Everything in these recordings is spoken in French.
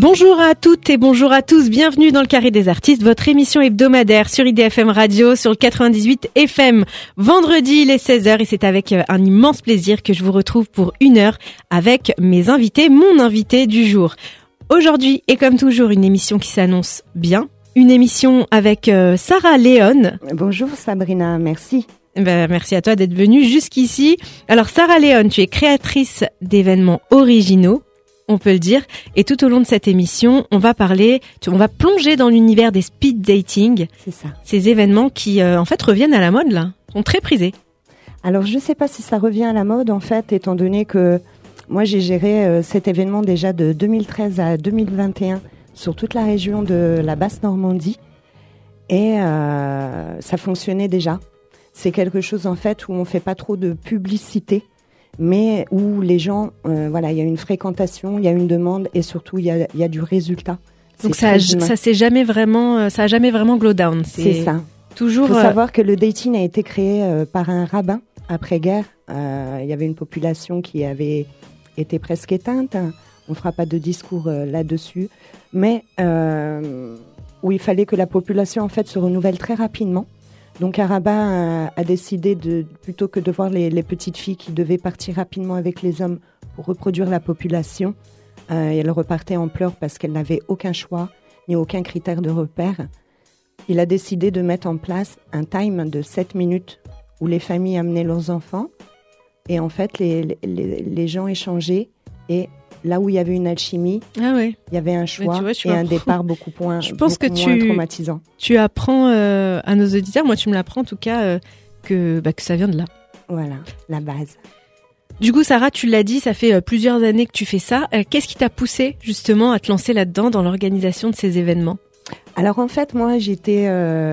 Bonjour à toutes et bonjour à tous, bienvenue dans le Carré des Artistes, votre émission hebdomadaire sur IDFM Radio, sur le 98 FM. Vendredi, il est 16h et c'est avec un immense plaisir que je vous retrouve pour 1 heure avec mes invités, mon invité du jour. Aujourd'hui, et comme toujours, une émission qui s'annonce bien, une émission avec Sarah Léon. Bonjour Sabrina, merci. Merci à toi d'être venue jusqu'ici. Alors Sarah Léon, tu es créatrice d'événements originaux, on peut le dire, et tout au long de cette émission, on va plonger dans l'univers des speed dating. C'est ça. Ces événements qui, en fait, reviennent à la mode, là, sont très prisés. Alors, je ne sais pas si ça revient à la mode, en fait, étant donné que moi, j'ai géré cet événement déjà de 2013 à 2021 sur toute la région de la Basse-Normandie, et ça fonctionnait déjà. C'est quelque chose, en fait, où on ne fait pas trop de publicité, mais où les gens, il y a une fréquentation, il y a une demande et surtout il y a du résultat. Donc ça a jamais vraiment glow down. C'est ça. Toujours. Il faut savoir que le dating a été créé par un rabbin après-guerre. Il y avait une population qui avait été presque éteinte. On ne fera pas de discours là-dessus, mais où il fallait que la population en fait se renouvelle très rapidement. Donc un rabbin a décidé plutôt que de voir les petites filles qui devaient partir rapidement avec les hommes pour reproduire la population, et elles repartaient en pleurs parce qu'elles n'avaient aucun choix ni aucun critère de repère. Il a décidé de mettre en place un time de 7 minutes où les familles amenaient leurs enfants et en fait les gens échangeaient et là où il y avait une alchimie, il y avait un choix et un départ beaucoup moins traumatisant. Tu apprends à nos auditeurs, moi tu me l'apprends en tout cas, que ça vient de là. Voilà, la base. Du coup, Sarah, tu l'as dit, ça fait plusieurs années que tu fais ça. Qu'est-ce qui t'a poussé justement à te lancer là-dedans, dans l'organisation de ces événements ? Alors en fait, moi j'étais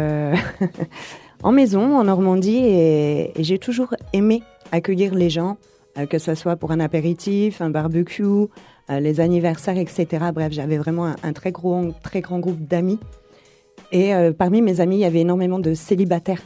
en maison, en Normandie, et j'ai toujours aimé accueillir les gens, que ce soit pour un apéritif, un barbecue, les anniversaires, etc. Bref, j'avais vraiment un très grand groupe d'amis. Et parmi mes amis, il y avait énormément de célibataires.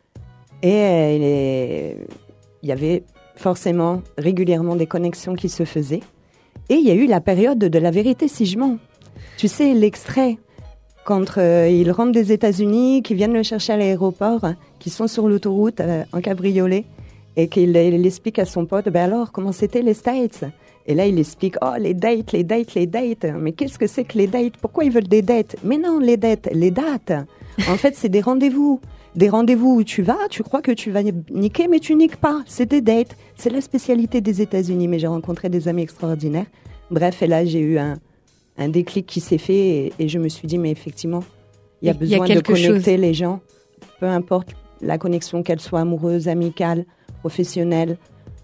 Et il y avait forcément régulièrement des connexions qui se faisaient. Et il y a eu la période de la vérité si je mens. Tu sais, l'extrait, quand ils rentrent des États-Unis, qu'ils viennent le chercher à l'aéroport, qu'ils sont sur l'autoroute en cabriolet, et qu'il explique à son pote, alors, comment c'était les States ? Et là, il explique, les dates. Mais qu'est-ce que c'est que les dates ? Pourquoi ils veulent des dates ? Mais non, les dates. En fait, c'est des rendez-vous. Des rendez-vous où tu vas, tu crois que tu vas niquer, mais tu niques pas. C'est des dates. C'est la spécialité des États-Unis. Mais j'ai rencontré des amis extraordinaires. Bref, et là, j'ai eu un déclic qui s'est fait et je me suis dit, mais effectivement, il y a besoin de connecter les gens. Peu importe la connexion, qu'elle soit amoureuse, amicale, professionnelle,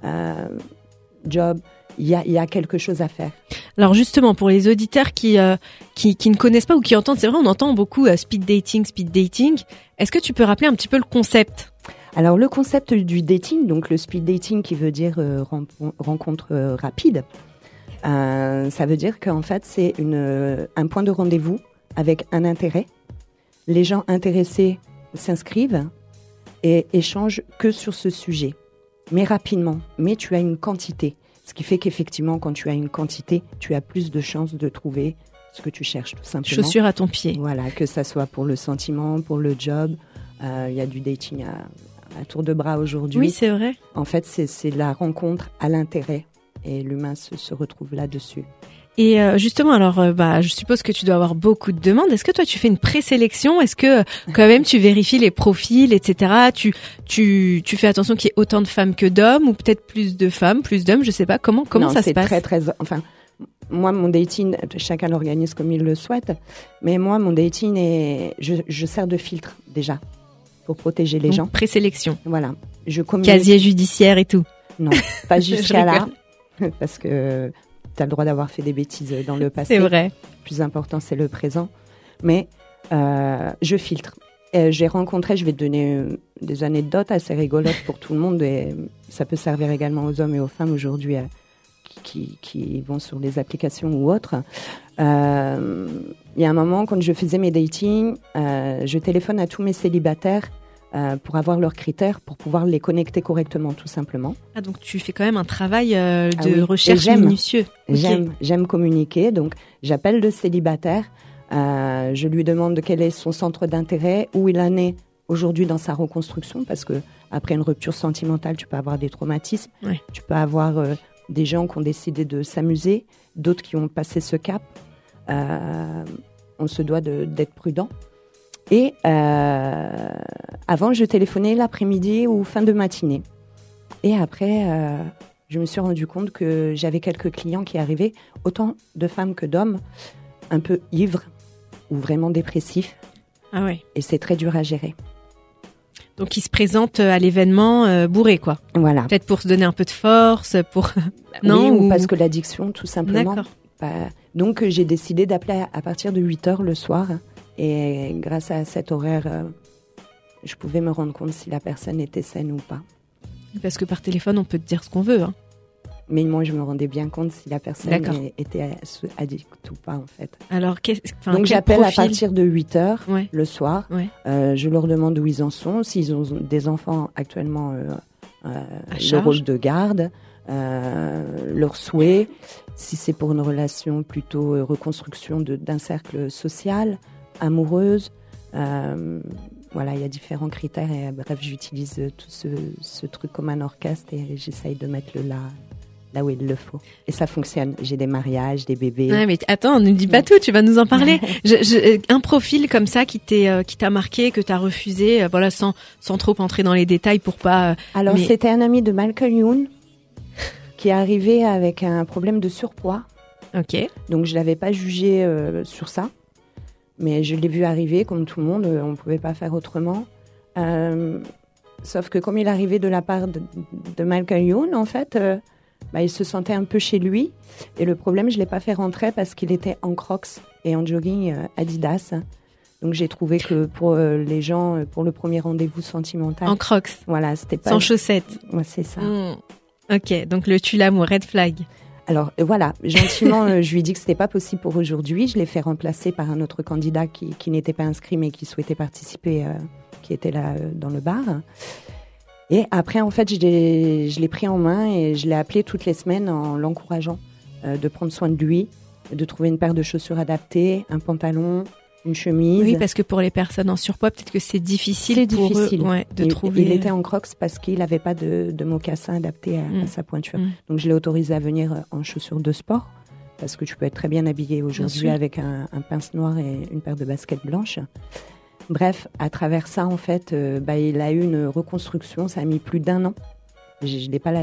job, il y a quelque chose à faire. Alors justement, pour les auditeurs qui ne connaissent pas ou qui entendent, c'est vrai, on entend beaucoup speed dating. Est-ce que tu peux rappeler un petit peu le concept ? Alors le concept du dating, donc le speed dating qui veut dire rencontre rapide, ça veut dire qu'en fait c'est un point de rendez-vous avec un intérêt. Les gens intéressés s'inscrivent et échangent que sur ce sujet, mais rapidement, mais tu as une quantité. Ce qui fait qu'effectivement, quand tu as une quantité, tu as plus de chances de trouver ce que tu cherches, tout simplement. Chaussures à ton pied. Voilà, que ça soit pour le sentiment, pour le job. Il y a du dating à tour de bras aujourd'hui. Oui, c'est vrai. En fait, c'est la rencontre à l'intérêt et l'humain se retrouve là-dessus. Et justement, alors, je suppose que tu dois avoir beaucoup de demandes. Est-ce que toi, tu fais une présélection ? Est-ce que quand même tu vérifies les profils, etc. Tu fais attention qu'il y ait autant de femmes que d'hommes, ou peut-être plus de femmes, plus d'hommes, je sais pas. Comment ça se passe ? Enfin, moi, mon dating, chacun l'organise comme il le souhaite. Mais moi, mon dating je sers de filtre déjà pour protéger les gens. Présélection. Voilà. Casier judiciaire et tout. Non, pas jusqu'à là, parce que tu as le droit d'avoir fait des bêtises dans le passé. C'est vrai. Le plus important, c'est le présent. Mais je filtre. Et j'ai rencontré, je vais te donner des anecdotes assez rigolotes pour tout le monde. Et ça peut servir également aux hommes et aux femmes aujourd'hui qui vont sur des applications ou autres. Il y a un moment, quand je faisais mes datings, je téléphone à tous mes célibataires pour avoir leurs critères, pour pouvoir les connecter correctement, tout simplement. Ah, donc tu fais quand même un travail de recherche minutieux. Okay. J'aime communiquer, donc j'appelle le célibataire, je lui demande quel est son centre d'intérêt, où il en est aujourd'hui dans sa reconstruction, parce que après une rupture sentimentale, tu peux avoir des traumatismes, tu peux avoir des gens qui ont décidé de s'amuser, d'autres qui ont passé ce cap. On se doit d'être prudent. Et avant, je téléphonais l'après-midi ou fin de matinée. Et après, je me suis rendu compte que j'avais quelques clients qui arrivaient, autant de femmes que d'hommes, un peu ivres ou vraiment dépressifs. Ah ouais. Et c'est très dur à gérer. Donc, ils se présentent à l'événement bourrés, quoi. Voilà. Peut-être pour se donner un peu de force, pour... non, oui, ou parce que l'addiction, tout simplement. D'accord. Donc, j'ai décidé d'appeler à partir de 8h le soir. Et grâce à cet horaire, je pouvais me rendre compte si la personne était saine ou pas. Parce que par téléphone, on peut te dire ce qu'on veut. Hein. Mais moi, je me rendais bien compte si la personne était addicte ou pas, en fait. Alors, donc, j'appelle à partir de 8h le soir. Ouais. Je leur demande où ils en sont, s'ils ont des enfants actuellement, le rôle de garde, leurs souhaits, si c'est pour une relation plutôt reconstruction d'un cercle social, amoureuse. Voilà, il y a différents critères et bref, j'utilise tout ce truc comme un orchestre et j'essaye de mettre là où il le faut. Et ça fonctionne. J'ai des mariages, des bébés. Ouais, mais attends, ne dis pas tout, tu vas nous en parler. Un profil comme ça qui t'a marqué, que t'as refusé, voilà, sans trop entrer dans les détails pour pas... Alors, c'était un ami de Malcolm Youn qui est arrivé avec un problème de surpoids. Ok. Donc, je l'avais pas jugé sur ça. Mais je l'ai vu arriver, comme tout le monde, on ne pouvait pas faire autrement. Sauf que comme il arrivait de la part de Malcolm Youn, en fait, il se sentait un peu chez lui. Et le problème, je ne l'ai pas fait rentrer parce qu'il était en Crocs et en jogging Adidas. Donc j'ai trouvé que pour les gens, pour le premier rendez-vous sentimental... En Crocs. Voilà, c'était pas... Sans chaussettes. Ouais, c'est ça. Ok, donc le tue l'amour, red flag. Alors voilà, gentiment, je lui ai dit que c'était pas possible pour aujourd'hui. Je l'ai fait remplacer par un autre candidat qui n'était pas inscrit mais qui souhaitait participer, qui était là dans le bar. Et après, en fait, je l'ai pris en main et je l'ai appelé toutes les semaines en l'encourageant de prendre soin de lui, de trouver une paire de chaussures adaptées, un pantalon, une chemise. Oui, parce que pour les personnes en surpoids, peut-être que c'est difficile eux, de trouver... Il était en Crocs parce qu'il n'avait pas de mocassin adapté à sa pointure. Donc, je l'ai autorisé à venir en chaussures de sport parce que tu peux être très bien habillé aujourd'hui avec un pince noir et une paire de baskets blanches. Bref, à travers ça, en fait, il a eu une reconstruction. Ça a mis plus d'1 an. Je ne l'ai pas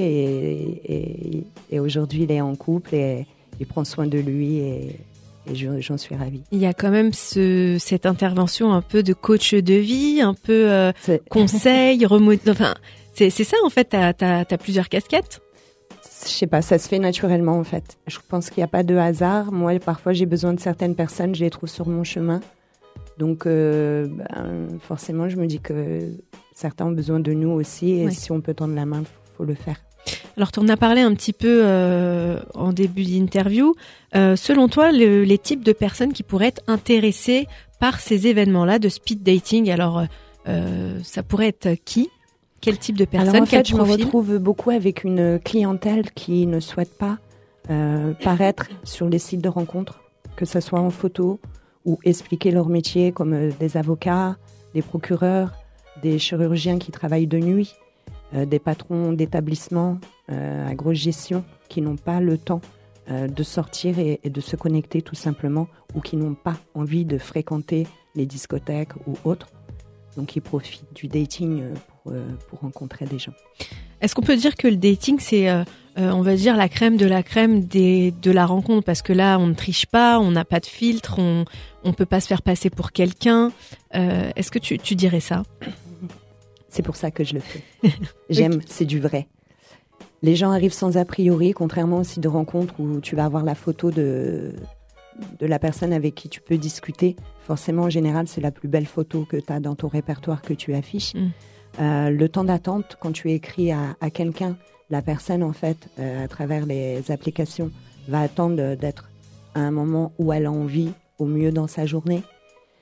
lâché et aujourd'hui, il est en couple et il prend soin de lui et j'en suis ravie. Il y a quand même cette intervention un peu de coach de vie, un peu conseil, enfin, c'est ça en fait, t'as plusieurs casquettes. Je sais pas, ça se fait naturellement en fait. Je pense qu'il n'y a pas de hasard. Moi, parfois, j'ai besoin de certaines personnes, je les trouve sur mon chemin. Donc, forcément, je me dis que certains ont besoin de nous aussi et si on peut tendre la main, faut le faire. Alors, tu en as parlé un petit peu en début d'interview. Selon toi, les types de personnes qui pourraient être intéressées par ces événements-là de speed dating, alors ça pourrait être qui ? Quel type de personne ? Alors, en fait, je me retrouve beaucoup avec une clientèle qui ne souhaite pas paraître sur les sites de rencontres, que ce soit en photo ou expliquer leur métier comme des avocats, des procureurs, des chirurgiens qui travaillent de nuit. Des patrons d'établissements à grosse gestion qui n'ont pas le temps de sortir et de se connecter tout simplement ou qui n'ont pas envie de fréquenter les discothèques ou autres. Donc, ils profitent du dating pour rencontrer des gens. Est-ce qu'on peut dire que le dating, c'est, on va dire, la crème de la crème de la rencontre ? Parce que là, on ne triche pas, on n'a pas de filtre, on peut pas se faire passer pour quelqu'un. Est-ce que tu dirais ça ? C'est pour ça que je le fais. J'aime, c'est du vrai. Les gens arrivent sans a priori, contrairement aux sites de rencontres où tu vas avoir la photo de la personne avec qui tu peux discuter. Forcément, en général, c'est la plus belle photo que tu as dans ton répertoire que tu affiches. Le temps d'attente, quand tu écris à quelqu'un, la personne, en fait, à travers les applications, va attendre d'être à un moment où elle a envie, au mieux dans sa journée.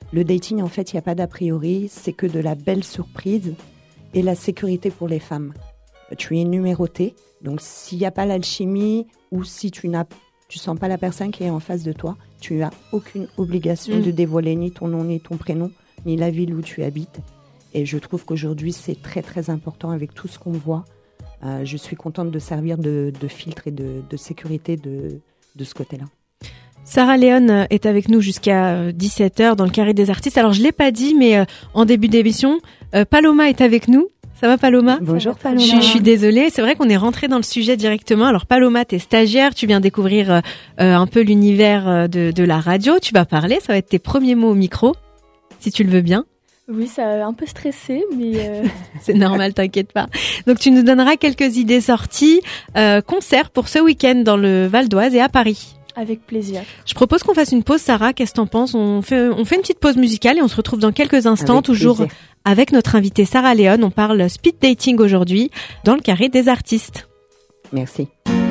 Le dating, en fait, il n'y a pas d'a priori, c'est que de la belle surprise et la sécurité pour les femmes. Tu es numéroté, donc s'il n'y a pas l'alchimie ou si tu sens pas la personne qui est en face de toi, tu n'as aucune obligation de dévoiler ni ton nom, ni ton prénom, ni la ville où tu habites. Et je trouve qu'aujourd'hui, c'est très, très important avec tout ce qu'on voit. Je suis contente de servir de filtre et de sécurité de ce côté-là. Sarah Léon est avec nous jusqu'à 17h dans le Carré des Artistes. Alors, je l'ai pas dit, mais en début d'émission, Paloma est avec nous. Ça va, Paloma ? Bonjour, Paloma. Je suis désolée. C'est vrai qu'on est rentré dans le sujet directement. Alors, Paloma, t'es stagiaire. Tu viens découvrir un peu l'univers de la radio. Tu vas parler. Ça va être tes premiers mots au micro, si tu le veux bien. Oui, ça a un peu stressé, mais... C'est normal, t'inquiète pas. Donc, tu nous donneras quelques idées sorties, concerts pour ce week-end dans le Val d'Oise et à Paris. Avec plaisir. Je propose qu'on fasse une pause, Sarah. Qu'est-ce que t'en penses ? On fait une petite pause musicale et on se retrouve dans quelques instants, avec toujours plaisir. Avec notre invitée Sarah Léon. On parle speed dating aujourd'hui dans le Carré des Artistes. Merci.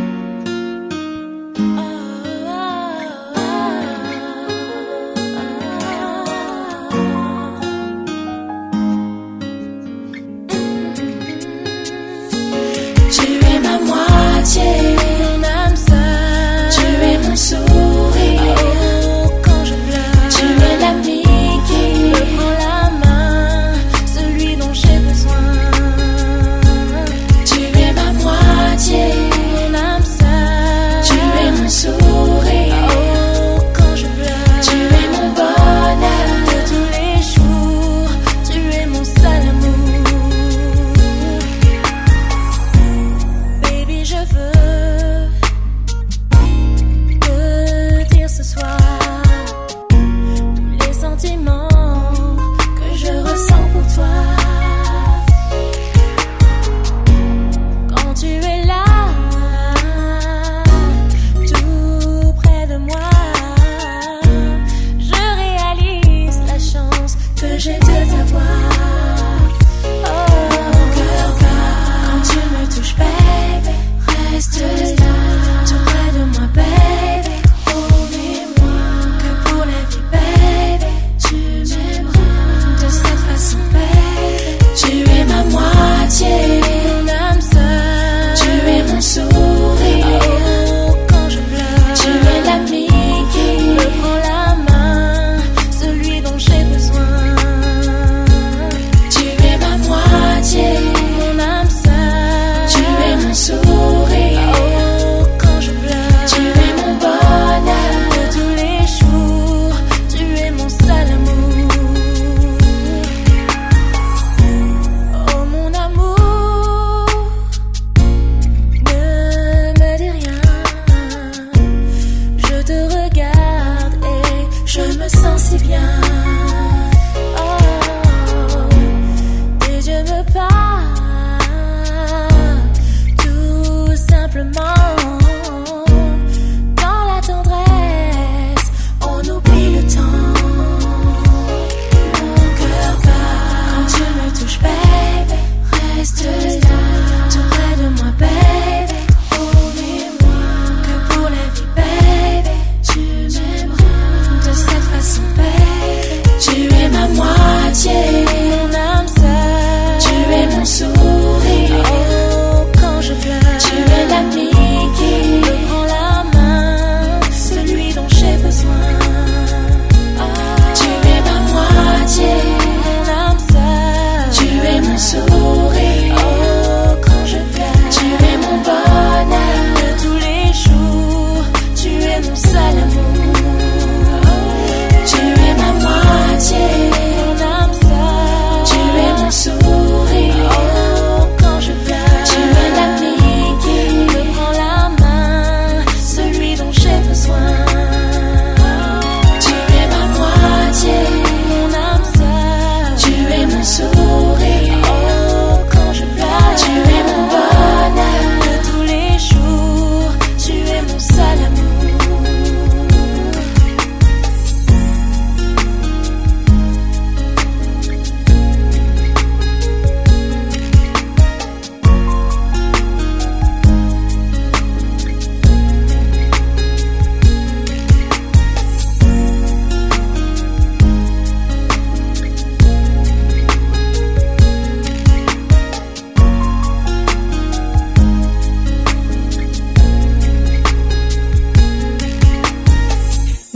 Tu es ma moitié, mon âme sœur. Tu es mon sourire quand je pleure. Tu es l'ami qui me prend la main, celui dont j'ai besoin. Tu es ma moitié, mon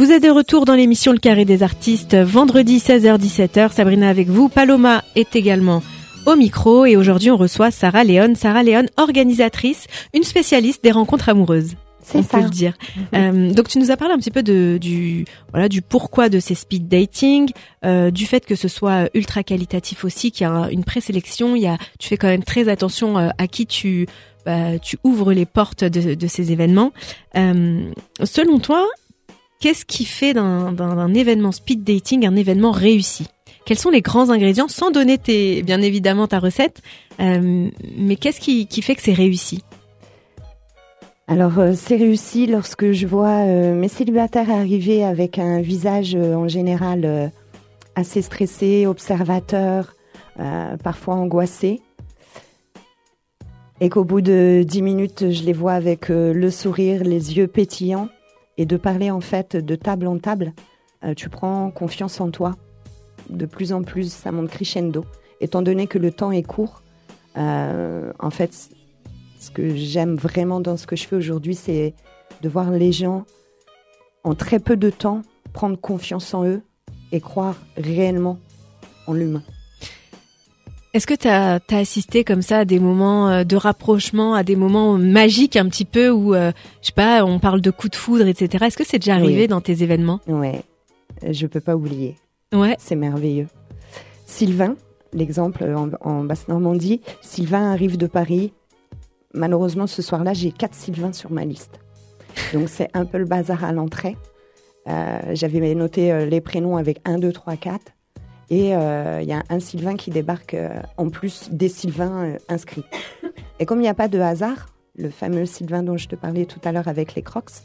Vous êtes de retour dans l'émission Le Carré des Artistes, vendredi 16h-17h. Sabrina avec vous. Paloma est également au micro et aujourd'hui on reçoit Sarah Léon. Sarah Léon, organisatrice, une spécialiste des rencontres amoureuses. C'est ça. On peut le dire. Donc tu nous as parlé un petit peu du pourquoi de ces speed dating, du fait que ce soit ultra qualitatif aussi, qu'il y a une présélection, tu fais quand même très attention à qui tu ouvres les portes de ces événements. Selon toi, qu'est-ce qui fait d'un événement speed dating un événement réussi ? Quels sont les grands ingrédients, sans donner bien évidemment ta recette, mais qu'est-ce qui fait que c'est réussi ? Alors, c'est réussi lorsque je vois mes célibataires arriver avec un visage en général assez stressé, observateur, parfois angoissé. Et qu'au bout de 10 minutes, je les vois avec le sourire, les yeux pétillants. Et de parler en fait de table en table, tu prends confiance en toi. De plus en plus, ça monte crescendo. Étant donné que le temps est court, en fait, ce que j'aime vraiment dans ce que je fais aujourd'hui, c'est de voir les gens, en très peu de temps, prendre confiance en eux et croire réellement en l'humain. Est-ce que t'as assisté comme ça à des moments de rapprochement, à des moments magiques un petit peu où, je sais pas, on parle de coup de foudre, etc. Est-ce que c'est déjà arrivé dans tes événements ? Ouais, je peux pas oublier. Ouais. C'est merveilleux. Sylvain, l'exemple en Basse-Normandie, Sylvain arrive de Paris. Malheureusement, ce soir-là, j'ai 4 Sylvains sur ma liste. Donc, c'est un peu le bazar à l'entrée. J'avais noté les prénoms avec 1, 2, 3, 4. Et il y a un Sylvain qui débarque en plus des Sylvains inscrits. Et comme il n'y a pas de hasard, le fameux Sylvain dont je te parlais tout à l'heure avec les Crocs,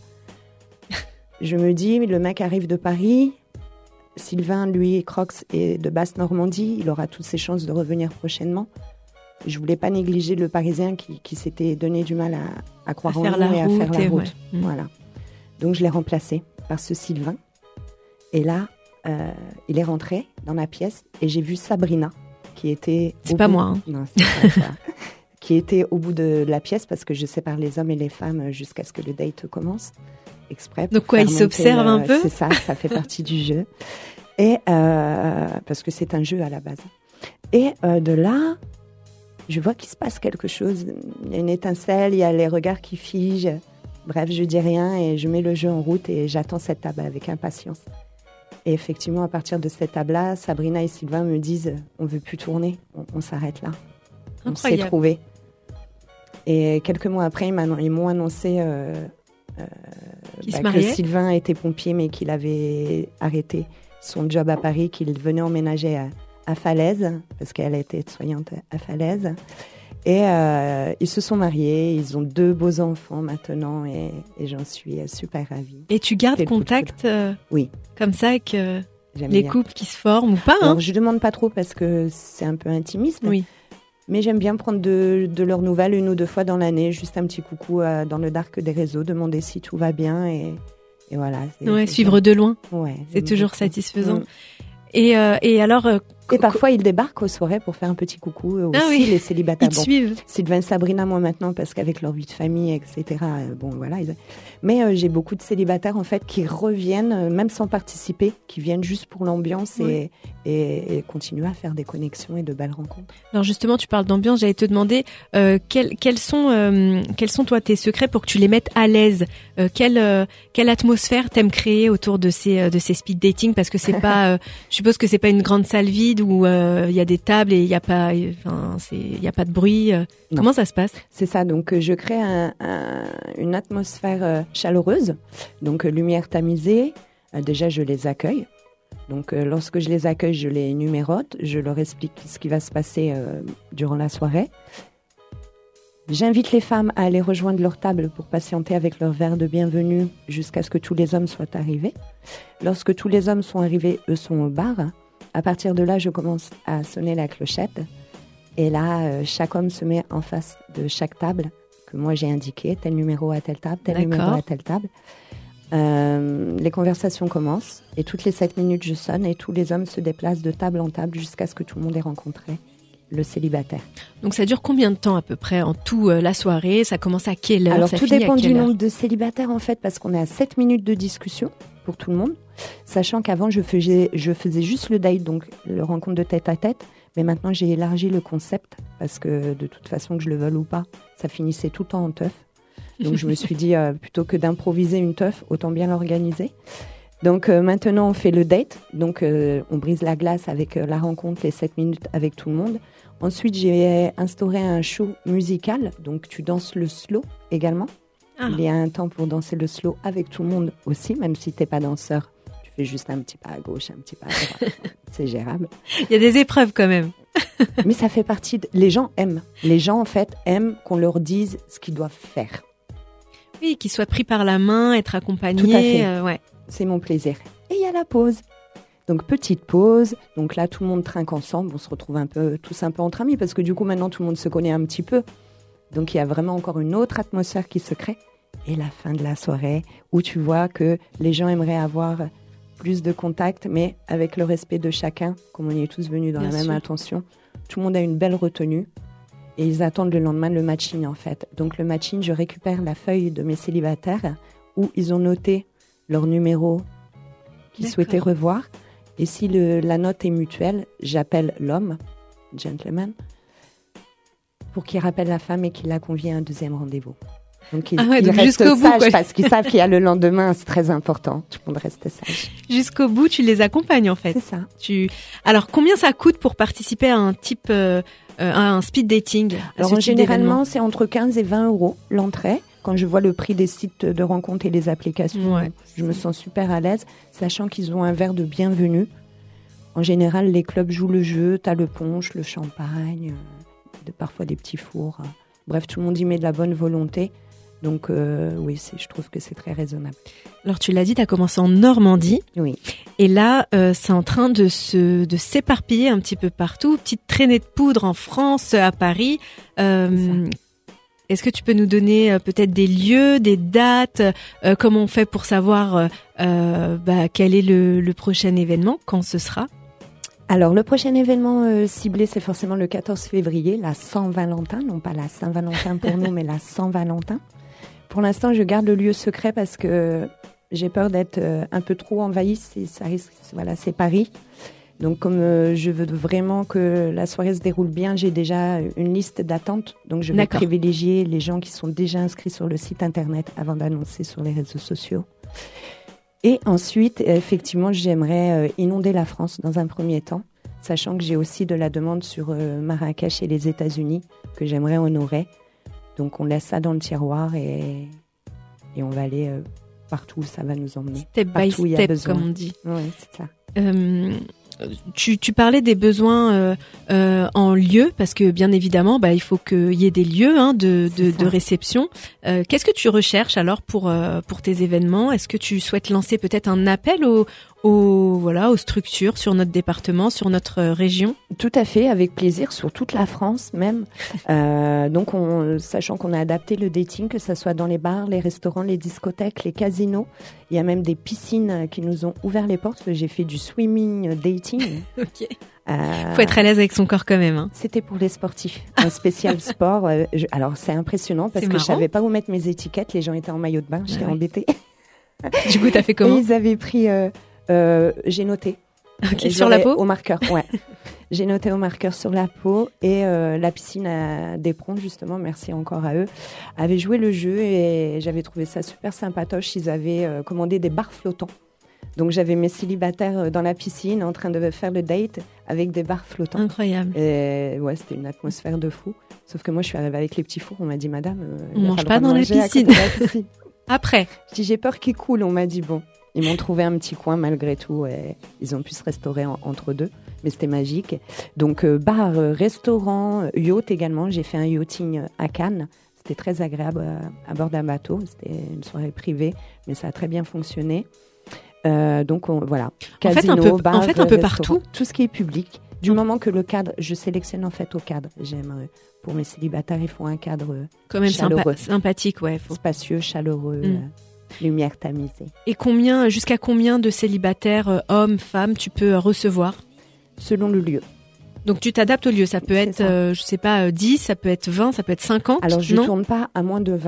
je me dis, le mec arrive de Paris, Sylvain, lui, Crocs est de Basse-Normandie, il aura toutes ses chances de revenir prochainement. Je ne voulais pas négliger le Parisien qui s'était donné du mal à croire en nous et à faire la route. Ouais. Voilà. Donc je l'ai remplacé par ce Sylvain. Et là, il est rentré dans la pièce et j'ai vu Sabrina qui était... C'est pas moi. Hein. Non, c'est pas toi. Qui était au bout de la pièce parce que je sépare les hommes et les femmes jusqu'à ce que le date commence. Exprès. Donc quoi, il s'observe un peu ? C'est ça fait partie du jeu. Et parce que c'est un jeu à la base. Et de là, je vois qu'il se passe quelque chose. Il y a une étincelle, il y a les regards qui figent. Bref, je dis rien et je mets le jeu en route et j'attends cette table avec impatience. Et effectivement, à partir de cette table-là, Sabrina et Sylvain me disent « on ne veut plus tourner, on s'arrête là ». On s'est trouvés. Et quelques mois après, ils m'ont annoncé que Sylvain était pompier, mais qu'il avait arrêté son job à Paris, qu'il venait emménager à Falaise, parce qu'elle était soignante à Falaise. Et ils se sont mariés, ils ont 2 beaux enfants maintenant et j'en suis super ravie. Et tu gardes contact oui. Comme ça avec les couples qui se forment ou pas Alors, je ne demande pas trop parce que c'est un peu intimiste. Oui. Mais j'aime bien prendre de leurs nouvelles 1 ou 2 fois dans l'année, juste un petit coucou dans le dark des réseaux, demander si tout va bien et voilà. Suivre de loin. Ouais, c'est toujours satisfaisant. Et alors... Et parfois, ils débarquent aux soirées pour faire un petit coucou aussi, les célibataires. Ils te suivent. Sylvain et Sabrina, moi maintenant, parce qu'avec leur vie de famille, etc., bon, voilà. Mais j'ai beaucoup de célibataires, en fait, qui reviennent, même sans participer, qui viennent juste pour l'ambiance et continuent à faire des connexions et de belles rencontres. Alors justement, tu parles d'ambiance, j'allais te demander quels sont, toi, tes secrets pour que tu les mettes à l'aise quelle atmosphère t'aimes créer autour de ces speed dating, parce que c'est pas... je suppose que c'est pas une grande salle vide où il y a des tables et il y a pas de bruit. Comment ça se passe ? C'est ça. Donc je crée une atmosphère chaleureuse. Donc lumière tamisée. Déjà je les accueille. Donc lorsque je les accueille, je les numérote. Je leur explique ce qui va se passer durant la soirée. J'invite les femmes à aller rejoindre leur table pour patienter avec leur verre de bienvenue jusqu'à ce que tous les hommes soient arrivés. Lorsque tous les hommes sont arrivés, eux sont au bar. À partir de là, je commence à sonner la clochette. Et là, chaque homme se met en face de chaque table que moi j'ai indiqué, tel numéro à telle table, tel numéro à telle table. Les conversations commencent et toutes les 7 minutes, je sonne et tous les hommes se déplacent de table en table jusqu'à ce que tout le monde ait rencontré le célibataire. Donc ça dure combien de temps à peu près en tout la soirée ? Ça commence à quelle heure ? Alors ça tout finit dépend à quelle du heure ? nombre de célibataires en fait, parce qu'on est à 7 minutes de discussion pour tout le monde, sachant qu'avant je faisais juste le date, donc le rencontre de tête à tête, mais maintenant j'ai élargi le concept parce que de toute façon que je le veuille ou pas, ça finissait tout le temps en teuf. Donc je me suis dit plutôt que d'improviser une teuf, autant bien l'organiser. Donc maintenant on fait le date, donc on brise la glace avec la rencontre, les 7 minutes avec tout le monde. Ensuite j'ai instauré un show musical, donc tu danses le slow également. Ah. Il y a un temps pour danser le slow avec tout le monde aussi, même si t'es pas danseur. Tu fais juste un petit pas à gauche, un petit pas à droite. C'est gérable. Il y a des épreuves quand même. Mais ça fait partie les gens aiment. Les gens en fait aiment qu'on leur dise ce qu'ils doivent faire. Oui, qu'ils soient pris par la main, être accompagnés. Tout à fait. Ouais. C'est mon plaisir. Et il y a la pause. Donc petite pause. Donc là tout le monde trinque ensemble. On se retrouve tous un peu entre amis parce que du coup maintenant tout le monde se connaît un petit peu. Donc il y a vraiment encore une autre atmosphère qui se crée. Et la fin de la soirée où tu vois que les gens aimeraient avoir plus de contact, mais avec le respect de chacun, comme on y est tous venus dans la même intention. Tout le monde a une belle retenue et ils attendent le lendemain le matching en fait. Donc le matching, je récupère la feuille de mes célibataires où ils ont noté leur numéro qu'ils souhaitaient revoir. Et si la note est mutuelle, j'appelle l'homme, gentleman, pour qu'il rappelle la femme et qu'il la convie à un deuxième rendez-vous. Donc ils restent sages parce qu'ils savent qu'il y a le lendemain, c'est très important. Tout le monde reste sage. Jusqu'au bout, tu les accompagnes en fait. C'est ça. Alors combien ça coûte pour participer à un speed dating? Alors généralement, c'est entre 15 et 20 euros l'entrée. Quand je vois le prix des sites de rencontres et les applications, je me sens super à l'aise, sachant qu'ils ont un verre de bienvenue. En général, les clubs jouent le jeu, t'as le punch, le champagne, parfois des petits fours. Bref, tout le monde y met de la bonne volonté. Donc oui, je trouve que c'est très raisonnable. Alors tu l'as dit, tu as commencé en Normandie. Oui. Et là, c'est en train de s'éparpiller un petit peu partout. Petite traînée de poudre en France, à Paris. Est-ce que tu peux nous donner peut-être des lieux, des dates, comment on fait pour savoir quel est le prochain événement, quand ce sera? Alors, le prochain événement ciblé, c'est forcément le 14 février, la Saint-Valentin. Non pas la Saint-Valentin pour nous, mais la Saint-Valentin. Pour l'instant, je garde le lieu secret parce que j'ai peur d'être un peu trop envahie. Ça risque, voilà, c'est Paris. Donc, comme je veux vraiment que la soirée se déroule bien, j'ai déjà une liste d'attente. Donc, je vais privilégier les gens qui sont déjà inscrits sur le site internet avant d'annoncer sur les réseaux sociaux. Et ensuite, effectivement, j'aimerais inonder la France dans un premier temps, sachant que j'ai aussi de la demande sur Marrakech et les États-Unis que j'aimerais honorer. Donc, on laisse ça dans le tiroir et on va aller partout où ça va nous emmener. Step by step, comme on dit. Oui, c'est ça. Tu parlais des besoins en lieu, parce que bien évidemment, il faut qu'il y ait des lieux de réception. Qu'est-ce que tu recherches alors pour tes événements? Est-ce que tu souhaites lancer peut-être un appel aux structures sur notre département, sur notre région? Tout à fait, avec plaisir, sur toute la France même. Donc, sachant qu'on a adapté le dating, que ce soit dans les bars, les restaurants, les discothèques, les casinos. Il y a même des piscines qui nous ont ouvert les portes. J'ai fait du swimming dating. Ok. Faut être à l'aise avec son corps quand même. Hein. C'était pour les sportifs, un spécial sport. Alors, c'est impressionnant parce que je savais pas où mettre mes étiquettes. Les gens étaient en maillot de bain, j'étais embêtée. Du coup, t'as fait comment? Et ils avaient pris... j'ai noté. Okay, sur la peau? Au marqueur, ouais. J'ai noté au marqueur sur la peau et la piscine à Desprons, justement, merci encore à eux, avait joué le jeu et j'avais trouvé ça super sympatoche. Ils avaient commandé des bars flottants. Donc j'avais mes célibataires dans la piscine en train de faire le date avec des bars flottants. Incroyable. Et ouais, c'était une atmosphère de fou. Sauf que moi, je suis arrivée avec les petits fours. On m'a dit, madame, on mange pas dans la piscine. Après. Je dis, j'ai peur qu'il coule. On m'a dit, bon. Ils m'ont trouvé un petit coin malgré tout et ils ont pu se restaurer entre deux, mais c'était magique. Donc bar, restaurant, yacht également. J'ai fait un yachting à Cannes. C'était très agréable à bord d'un bateau. C'était une soirée privée, mais ça a très bien fonctionné. Donc voilà. Casino, bar, un peu partout. Tout ce qui est public. Du moment que le cadre, je sélectionne en fait au cadre. J'aime pour mes célibataires, il faut un cadre quand même chaleureux, sympathique, ouais. Spacieux, chaleureux. Lumière tamisée. Et jusqu'à combien de célibataires, hommes, femmes, tu peux recevoir? Selon le lieu. Donc tu t'adaptes au lieu. Ça peut être, je sais pas, 10, ça peut être 20, ça peut être 50. Alors je ne tourne pas à moins de 20.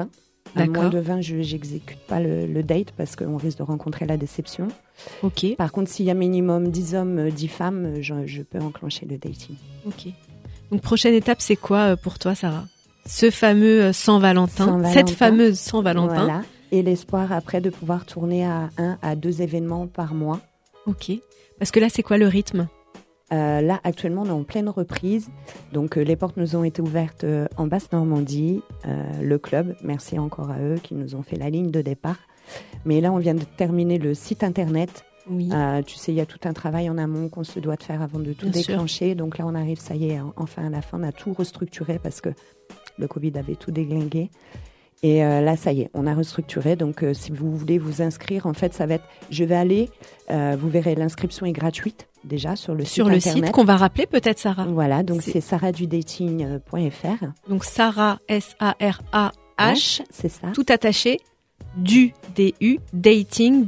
À D'accord. moins de 20, j'exécute pas le date parce qu'on risque de rencontrer la déception. Ok, Par contre, s'il y a minimum 10 hommes, 10 femmes, je peux enclencher le dating. ok. Donc prochaine étape, c'est quoi pour toi, Sarah? Ce fameux Saint-Valentin, Saint-Valentin. cette fameuse Saint-Valentin. Voilà. Et l'espoir après de pouvoir tourner à 1 à 2 événements par mois. Ok. Parce que là, c'est quoi le rythme? Là, actuellement, on est en pleine reprise. Donc, les portes nous ont été ouvertes en Basse-Normandie, le club. Merci encore à eux qui nous ont fait la ligne de départ. Mais là, on vient de terminer le site internet. Oui. Tu sais, il y a tout un travail en amont qu'on se doit de faire avant de tout Bien sûr. déclencher. Donc là, on arrive, ça y est, enfin à la fin, on a tout restructuré parce que le Covid avait tout déglingué. Et là, ça y est, on a restructuré. Donc, si vous voulez vous inscrire, en fait, ça va être... Je vais aller, vous verrez, l'inscription est gratuite déjà sur le Sur site le internet. site qu'on va rappeler peut-être, Sarah. Voilà, donc C'est- c'est sarahdudating.fr. Donc Sarah, S-A-R-A-H, C'est ça. tout attaché, du, D-U, dating,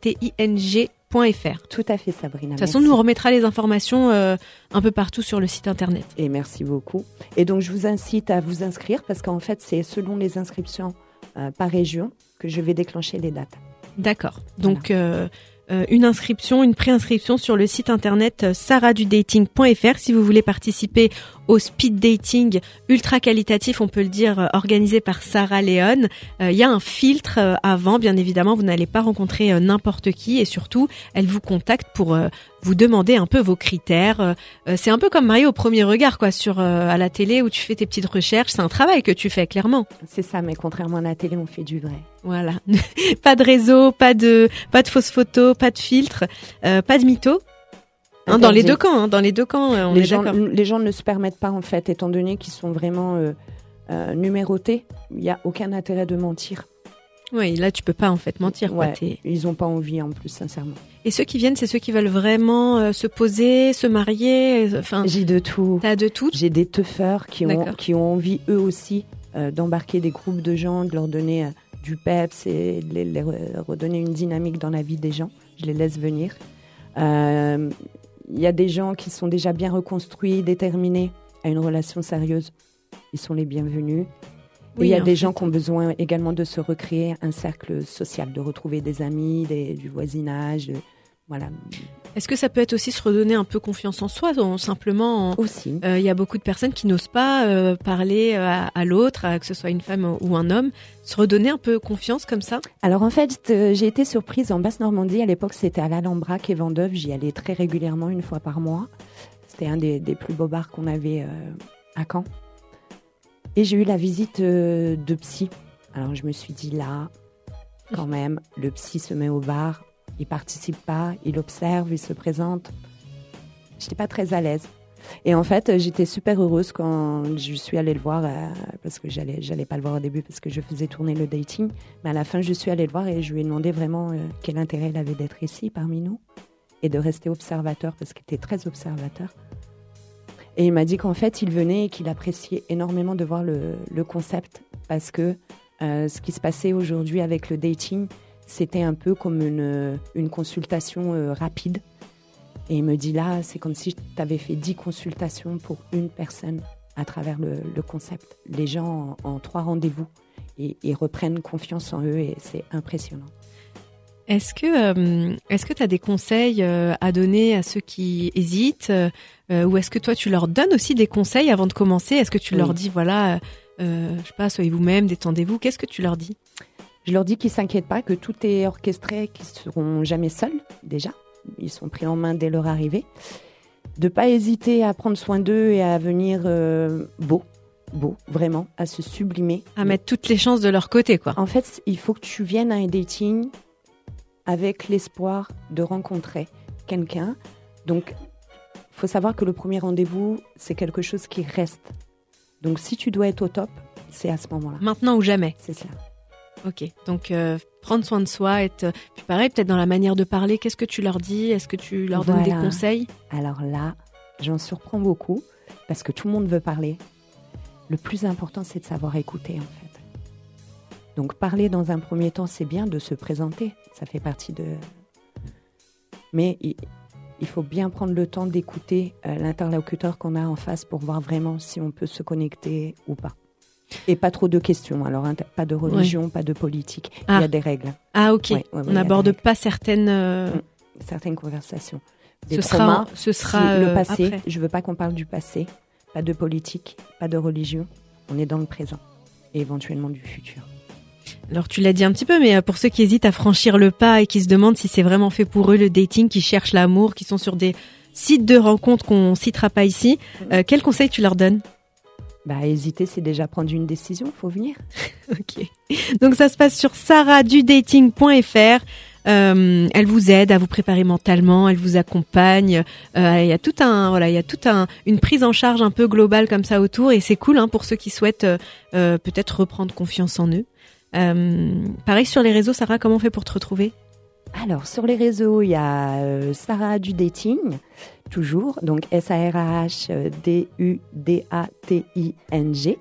D-A-T-I-N-G.fr. Tout à fait, Sabrina. De toute façon, nous on remettra les informations un peu partout sur le site internet. Et merci beaucoup. Et donc, je vous incite à vous inscrire parce qu'en fait, c'est selon les inscriptions par région que je vais déclencher les dates. D'accord. Donc une inscription, une préinscription sur le site internet sarahdudating.fr si vous voulez participer au speed dating ultra qualitatif, on peut le dire, organisé par Sarah Léon. Il y a un filtre avant, bien évidemment, vous n'allez pas rencontrer n'importe qui et surtout, elle vous contacte pour vous demander un peu vos critères. C'est un peu comme marié au premier regard, quoi, sur à la télé où tu fais tes petites recherches. C'est un travail que tu fais, clairement. C'est ça, mais contrairement à la télé, on fait du vrai. Voilà. Pas de réseau, pas de fausses photos, pas de filtre, pas de mythos. Hein, dans les deux camps, on les est gens, d'accord. les gens ne se permettent pas, en fait, étant donné qu'ils sont vraiment numérotés. Il n'y a aucun intérêt de mentir. Oui, là tu peux pas en fait mentir. Quoi. Ouais, ils n'ont pas envie, en plus, sincèrement. Et ceux qui viennent, c'est ceux qui veulent vraiment se poser, se marier. Enfin, J'ai de tout. t'as de tout. J'ai des teufeurs D'accord. qui ont envie, eux aussi, d'embarquer des groupes de gens, de leur donner du peps et de les redonner une dynamique dans la vie des gens. Je les laisse venir. Il y a des gens qui sont déjà bien reconstruits, déterminés à une relation sérieuse. Ils sont les bienvenus. Et Oui, il y a en des fait. gens qui ont besoin également de se recréer un cercle social, de retrouver des amis, du voisinage. Voilà. Est-ce que ça peut être aussi se redonner un peu confiance en soi, simplement Aussi. il y a beaucoup de personnes qui n'osent pas parler à l'autre, que ce soit une femme ou un homme, se redonner un peu confiance comme ça. Alors en fait, j'ai été surprise en Basse-Normandie. À l'époque, c'était à l'Alhambra, quai Vendôme. J'y allais très régulièrement, une fois par mois. C'était un des plus beaux bars qu'on avait à Caen. Et j'ai eu la visite de psy. Alors je me suis dit là, quand même, le psy se met au bar, il participe pas, il observe, il se présente. J'étais pas très à l'aise. Et en fait, j'étais super heureuse quand je suis allée le voir, parce que j'allais pas le voir au début parce que je faisais tourner le dating. Mais à la fin, je suis allée le voir et je lui ai demandé vraiment quel intérêt il avait d'être ici parmi nous et de rester observateur parce qu'il était très observateur. Et il m'a dit qu'en fait, il venait et qu'il appréciait énormément de voir le concept parce que ce qui se passait aujourd'hui avec le dating, c'était un peu comme une consultation rapide. Et il me dit là, c'est comme si tu avais fait 10 consultations pour une personne à travers le concept. Les gens en 3 rendez-vous et reprennent confiance en eux et c'est impressionnant. Est-ce que tu as des conseils à donner à ceux qui hésitent ou est-ce que toi tu leur donnes aussi des conseils avant de commencer? Est-ce que tu leur dis voilà, je sais pas, soyez vous-même, détendez-vous. Qu'est-ce que tu leur dis? Je leur dis qu'ils s'inquiètent pas, que tout est orchestré, qu'ils seront jamais seuls déjà. Ils sont pris en main dès leur arrivée. De pas hésiter à prendre soin d'eux et à venir beau, vraiment, à se sublimer. À mettre toutes les chances de leur côté, quoi. En fait, il faut que tu viennes à un dating avec l'espoir de rencontrer quelqu'un. Donc, il faut savoir que le premier rendez-vous, c'est quelque chose qui reste. Donc, si tu dois être au top, c'est à ce moment-là. Maintenant ou jamais. C'est ça. Ok, donc prendre soin de soi, être puis pareil, peut-être dans la manière de parler, qu'est-ce que tu leur dis? Est-ce que tu leur donnes des Voilà. conseils? Alors là, j'en surprends beaucoup parce que tout le monde veut parler. Le plus important, c'est de savoir écouter, en fait. Donc, parler dans un premier temps, c'est bien de se présenter. Ça fait partie de... Mais il faut bien prendre le temps d'écouter l'interlocuteur qu'on a en face pour voir vraiment si on peut se connecter ou pas. Et pas trop de questions. Alors, pas de religion, pas de politique. Il y a des règles. Ah, ok. On n'aborde pas certaines conversations. Ce sera le passé. Après. Je veux pas qu'on parle du passé. Pas de politique, pas de religion. On est dans le présent et éventuellement du futur. Alors tu l'as dit un petit peu, mais pour ceux qui hésitent à franchir le pas et qui se demandent si c'est vraiment fait pour eux le dating, qui cherchent l'amour, qui sont sur des sites de rencontres qu'on citera pas ici, quel conseil tu leur donnes ? Hésiter, c'est déjà prendre une décision, faut venir. Ok. Donc ça se passe sur sarahdudating.fr. Elle vous aide à vous préparer mentalement, elle vous accompagne. Il y a une prise en charge un peu globale comme ça autour, et c'est cool pour ceux qui souhaitent peut-être reprendre confiance en eux. Pareil sur les réseaux, Sarah, comment on fait pour te retrouver ? Alors sur les réseaux, il y a Sarah du Dating, toujours, donc SARAHDUDATING,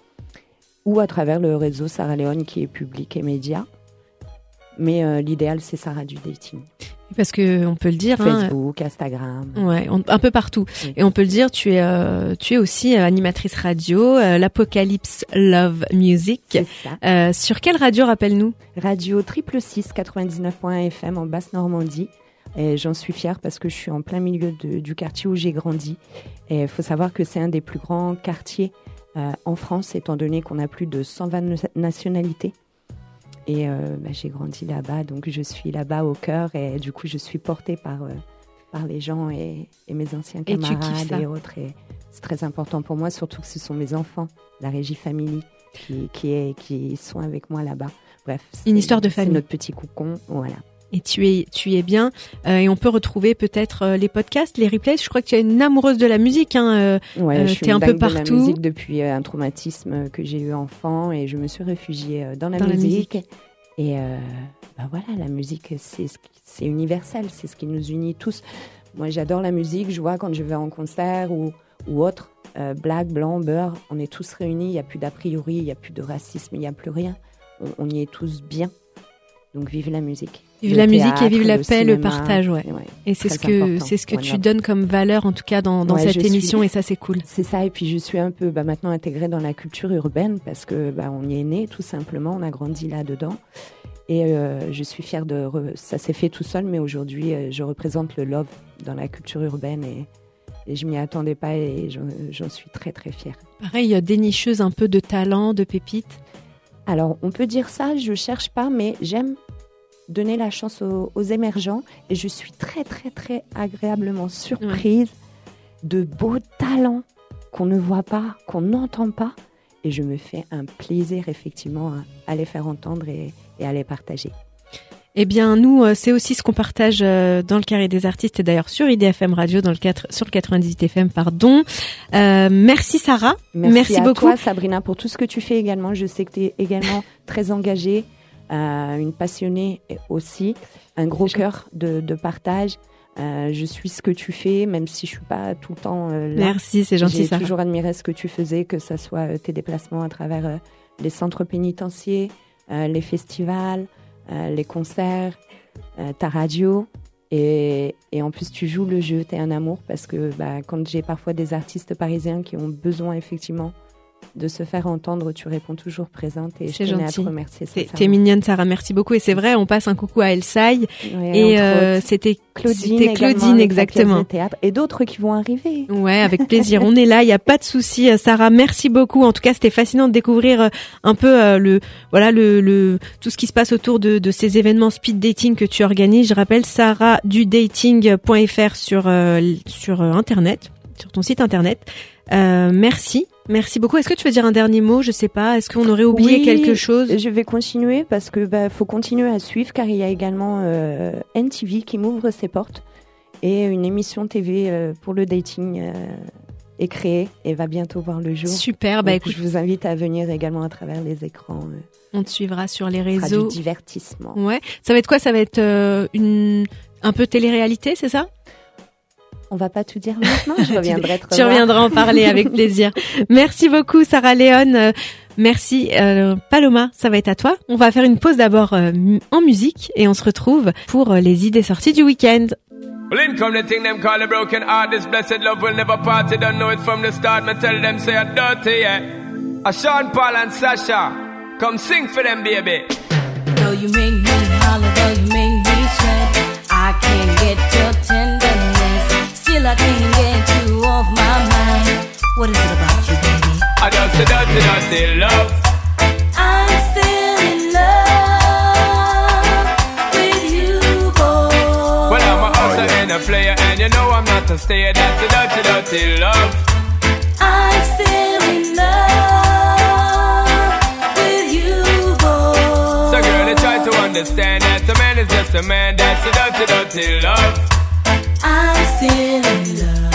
ou à travers le réseau Sarah Léon qui est public et média. Mais l'idéal, c'est Sarah du Dating. Parce que on peut le dire, Facebook, Instagram. Ouais, un peu partout. Oui. Et on peut le dire, tu es aussi animatrice radio, l'Apocalypse Love Music. C'est ça. Sur quelle radio, rappelle-nous ? Radio 666 99.FM en Basse-Normandie. Et j'en suis fière parce que je suis en plein milieu du quartier où j'ai grandi. Et il faut savoir que c'est un des plus grands quartiers en France, étant donné qu'on a plus de 120 nationalités. Et j'ai grandi là-bas, donc je suis là-bas au cœur, et du coup je suis portée par les gens et mes anciens camarades et autres. Et c'est très important pour moi, surtout que ce sont mes enfants, la Régie Family, qui sont avec moi là-bas. Bref, une histoire de famille. C'est notre petit cocon, voilà. Et tu es bien, et on peut retrouver peut-être les podcasts, les replays. Je crois que tu es une amoureuse de la musique. Ouais, je suis un peu partout. De la musique depuis un traumatisme que j'ai eu enfant, et je me suis réfugiée dans la musique. Et voilà, la musique, c'est universel, c'est ce qui nous unit tous. Moi, j'adore la musique. Je vois quand je vais en concert ou autre, black, blanc, beurre, on est tous réunis. Il n'y a plus d'a priori, il n'y a plus de racisme, il n'y a plus rien. On y est tous bien. Donc vive la musique. Vive la musique et vive la paix, le partage, ouais. Et c'est ce que tu donnes comme valeur, en tout cas dans cette émission, et ça c'est cool. C'est ça, et puis je suis un peu maintenant intégrée dans la culture urbaine parce que on y est né tout simplement, on a grandi là-dedans. Et je suis fière ça s'est fait tout seul, mais aujourd'hui je représente le love dans la culture urbaine, et je m'y attendais pas, et j'en suis très très fière. Pareil, dénicheuse un peu de talent, de pépites. Alors on peut dire ça, je cherche pas, mais j'aime donner la chance aux émergents, et je suis très très très agréablement surprise de beaux talents qu'on ne voit pas, qu'on n'entend pas, et je me fais un plaisir effectivement à les faire entendre et à les partager. Eh bien, nous, c'est aussi ce qu'on partage dans le Carré des Artistes, et d'ailleurs sur IDFM Radio, sur le 98 FM, pardon. Merci Sarah. Merci beaucoup. Merci à toi Sabrina pour tout ce que tu fais également. Je sais que tu es également très engagée, une passionnée aussi, un gros cœur de partage. Je suis ce que tu fais, même si je suis pas tout le temps là. Merci, c'est gentil. J'ai toujours admiré ce que tu faisais, que ce soit tes déplacements à travers les centres pénitentiaires, les festivals, les concerts, ta radio, et en plus tu joues le jeu, t'es un amour, parce que quand j'ai parfois des artistes parisiens qui ont besoin effectivement de se faire entendre, tu réponds toujours présente, et je tenais à te remercier. T'es mignonne Sarah, merci beaucoup, et c'est vrai, on passe un coucou à Elsaï, et c'était Claudine exactement, et d'autres qui vont arriver. Ouais, avec plaisir, on est là, il y a pas de souci. Sarah, merci beaucoup. En tout cas, c'était fascinant de découvrir un peu tout ce qui se passe autour de ces événements speed dating que tu organises. Je rappelle sarahdudating.fr sur internet, sur ton site internet. Merci beaucoup. Est-ce que tu veux dire un dernier mot? Je sais pas. Est-ce qu'on aurait oublié quelque chose? Je vais continuer parce que faut continuer à suivre, car il y a également NTV qui m'ouvre ses portes, et une émission TV pour le dating est créée et va bientôt voir le jour. Super. Donc, écoute, je vous invite à venir également à travers les écrans. On te suivra sur les Ce réseaux. sera du divertissement. Ouais. Ça va être quoi? Ça va être un peu télé-réalité, c'est ça? On va pas tout dire maintenant, je reviendrai te revoir. Tu reviendras en parler avec plaisir. Merci beaucoup Sarah Léon. Merci Paloma, ça va être à toi. On va faire une pause d'abord en musique, et on se retrouve pour les idées sorties du week-end. Well, in come the thing them call a broken heart. This blessed love will never part. You don't know it from the start. Me tell them say I'm dirty, yeah. Sean Paul and Sasha, come sing for them, baby. Though you make me holler, though you make me sweat, I can't get your tenderness. Still I can't get you off my mind. What is it about you, baby? I don't say dirty, dirty love. I'm still in love with you, boy. Well, I'm a hustler and a player, and you know I'm not a stayer. That's a dirty, dirty love. I'm still in love with you, boy. So girl, I try to understand that a man is just a man. That's a dirty, dirty love. I'm still in love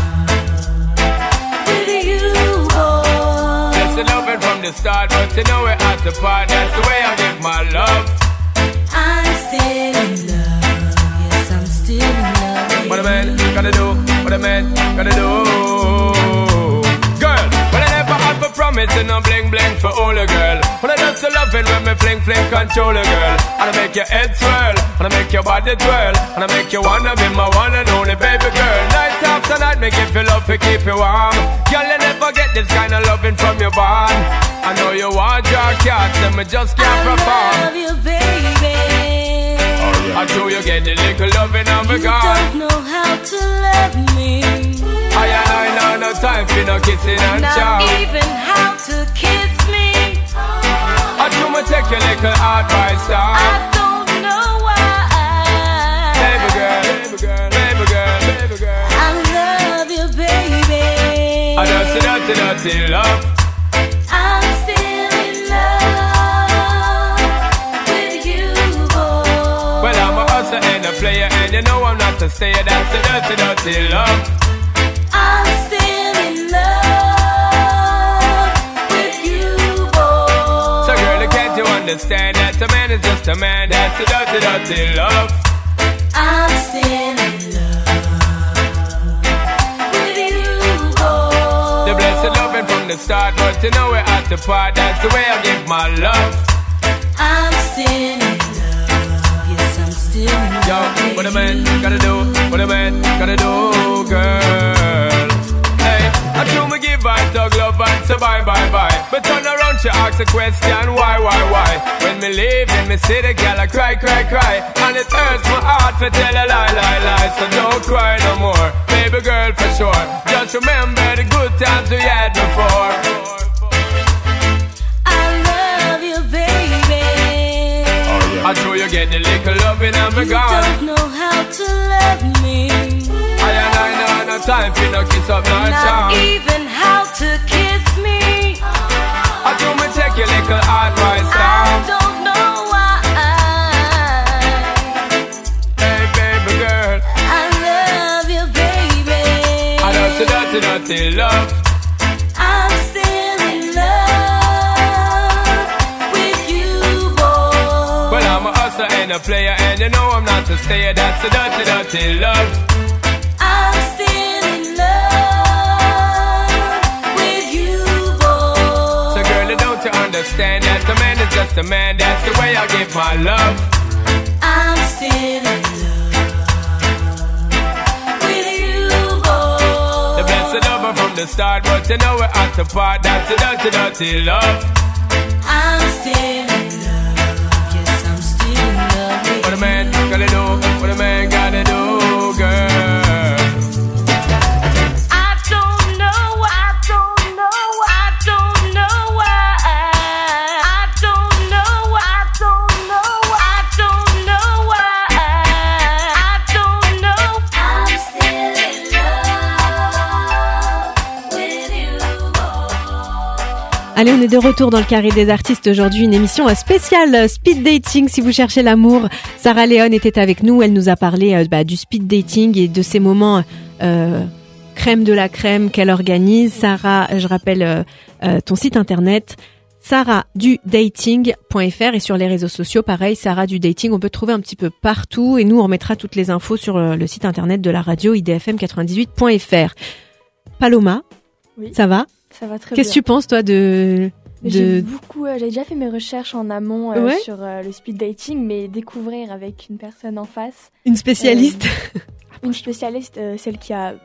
with you, boy. That's the loving from the start, but you know we're at the part. That's the way I give my love. I'm still in love. Yes, I'm still in love with What a man gotta do, what a man gotta do. Girl, when I never had for promising, I'm bling bling for all a girl. When I just loving when me fling fling control a girl. And I make your head swirl, and I make your body twirl, and I make you wanna be my one and only baby girl. Night after night, me give you love to keep you warm. Girl, you never get this kind of loving from your bond. I know you want your cats, and me just can't perform. I love you, baby. I know you get the little loving of a You God. don't know how to love me. I know no time for no kissing and Not chow. even how to kiss me. I do me take your little advice down. I don't know why. Baby girl, baby girl, baby girl, baby girl. I love you, baby. I don't see dirty, dirty love. I'm still in love with you, boy. Well, I'm a hustler and a player, and you know I'm not a stayer. That's the dirty, dirty love. I'm still in love with you, boy. So girl, can't you understand that a man is just a man? That's the dirty, dirty love. I'm still in love with you, boy. The blessed loving from the start, but you know we're at the part. That's the way I give my love. I'm still in love. Yes, I'm still in love. Yo, what a man gotta do, what a man gotta do, girl. Hey, I do me give I talk love and say bye, bye, bye. But turn around, she ask a question, why? When me leave in me city, girl, I cry. And it hurts my heart to tell a lie. So don't cry no more, baby girl, for sure. Just remember the good times we had before. I love you, baby. I know you get the little loving and me You gone. don't know how to love me. I know no time for no kiss up, no Not charm. even how to kiss me. I do me take your little advice I down. don't know why. Hey baby girl, I love you, baby. I don't see dirty love. I'm still in love with you, boy. Well, I'm a hustler and a player, and you know I'm not a stayer. That's the dirty love. I'm still in love with you, boy. So girl, don't you understand that a man is just a man? That's the way I give my love. I'm still in love with you, boy. The blessed lover from the start, but you know we're at the part. That's the dirty love. I'm still in love. Yes, I'm still in love with What a man gotta do, what a man gotta do, girl. I don't know why. I don't know why. I don't know why. I don't know why. I don't know why. I don't know why. I don't know. I'm still in love with you, boy. Allez, on est de retour dans le carré des artistes aujourd'hui, une émission spéciale speed dating. Si vous cherchez l'amour, Sarah Léon était avec nous. Elle nous a parlé du speed dating et de ces moments crème de la crème qu'elle organise. Sarah, je rappelle ton site internet sarahdudating.fr et sur les réseaux sociaux, pareil, Sarah du Dating. On peut trouver un petit peu partout et nous, on remettra toutes les infos sur le site internet de la radio idfm98.fr. Paloma, Oui. ça va? Ça va très Qu'est-ce que bien. tu penses, toi, J'ai de... j'ai déjà fait mes recherches en amont Ouais. sur le speed dating, mais découvrir avec une personne en face, une spécialiste? une spécialiste, celle qui a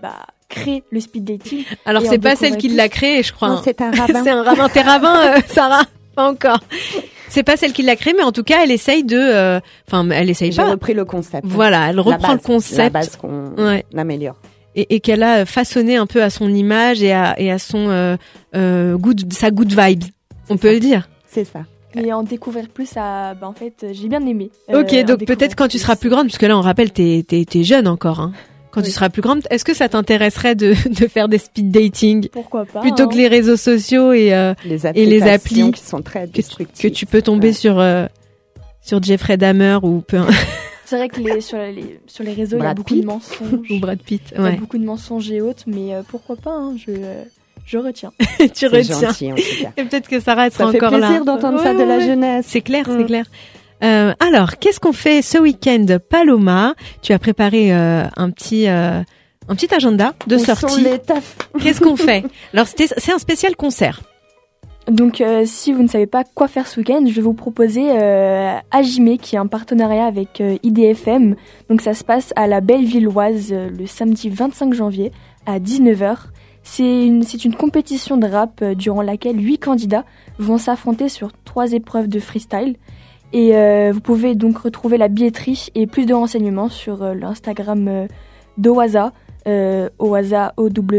crée le speed dating. Alors, Et c'est on pas celle découvrait qui plus. l'a créé, je crois. Non, hein. c'est un rabbin. C'est un rabbin. T'es rabbin, Sarah? Pas encore. C'est pas celle qui l'a créé, mais en tout cas, elle essaye de... Enfin, elle essaye J'ai pas. repris le concept. Voilà, elle reprend le concept. La base qu'on améliore. Et qu'elle a façonné un peu à son image et à son sa good vibes. On peut le dire. C'est ça. Et en découvrir plus, en fait, j'ai bien aimé. Ok, en donc découvrir peut-être quand tu seras plus grande, parce que là, on rappelle, t'es jeune encore, hein. Quand tu Oui. seras plus grande, est-ce que ça t'intéresserait de faire des speed dating Pourquoi pas plutôt que les réseaux sociaux et Les les applications applis qui sont très que destructives. tu peux tomber sur Jeffrey Dahmer ou C'est vrai que sur les réseaux, il y a Brad beaucoup Pitt. de mensonges. ou Brad Pitt. Il y a Ouais. beaucoup de mensonges et autres, mais pourquoi pas, hein, je retiens. Tu C'est retiens. gentil, en tout cas. Et peut-être que Sarah elle sera Ça fait encore là. plaisir d'entendre ça de la jeunesse. C'est clair, Mm. c'est clair. Alors, qu'est-ce qu'on fait ce week-end, Paloma? Tu as préparé un petit agenda de Où sont sortie. les tafs? Qu'est-ce qu'on fait? Alors, c'est un spécial concert. Donc, si vous ne savez pas quoi faire ce week-end, je vais vous proposer Agimé, qui est un partenariat avec IDFM. Donc, ça se passe à la Bellevilloise le samedi 25 janvier à 19h. C'est une compétition de rap durant laquelle 8 candidats vont s'affronter sur 3 épreuves de freestyle. Et vous pouvez donc retrouver la billetterie et plus de renseignements sur l'Instagram d'Owaza, Owaza,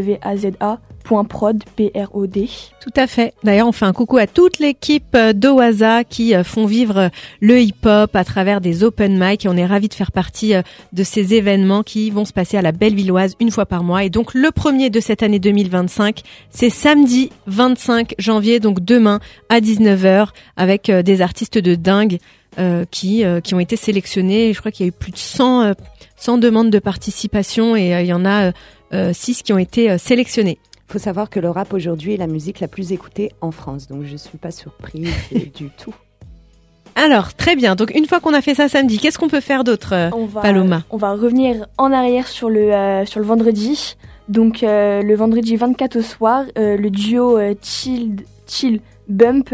.prod, P-R-O-D. Tout à fait. D'ailleurs, on fait un coucou à toute l'équipe d'Owaza qui font vivre le hip-hop à travers des open mic et on est ravis de faire partie de ces événements qui vont se passer à la Bellevilloise une fois par mois. Et donc, le premier de cette année 2025, c'est samedi 25 janvier, donc demain à 19h avec des artistes de dingue qui ont été sélectionnés. Je crois qu'il y a eu plus de 100 demandes de participation et il y en a 6 qui ont été sélectionnés. Il faut savoir que le rap aujourd'hui est la musique la plus écoutée en France, donc je suis pas surprise du tout. Alors, très bien. Donc, une fois qu'on a fait ça samedi, qu'est-ce qu'on peut faire d'autre, Paloma? On va revenir en arrière sur le vendredi. Donc, le vendredi 24 au soir, le duo Chill Bump,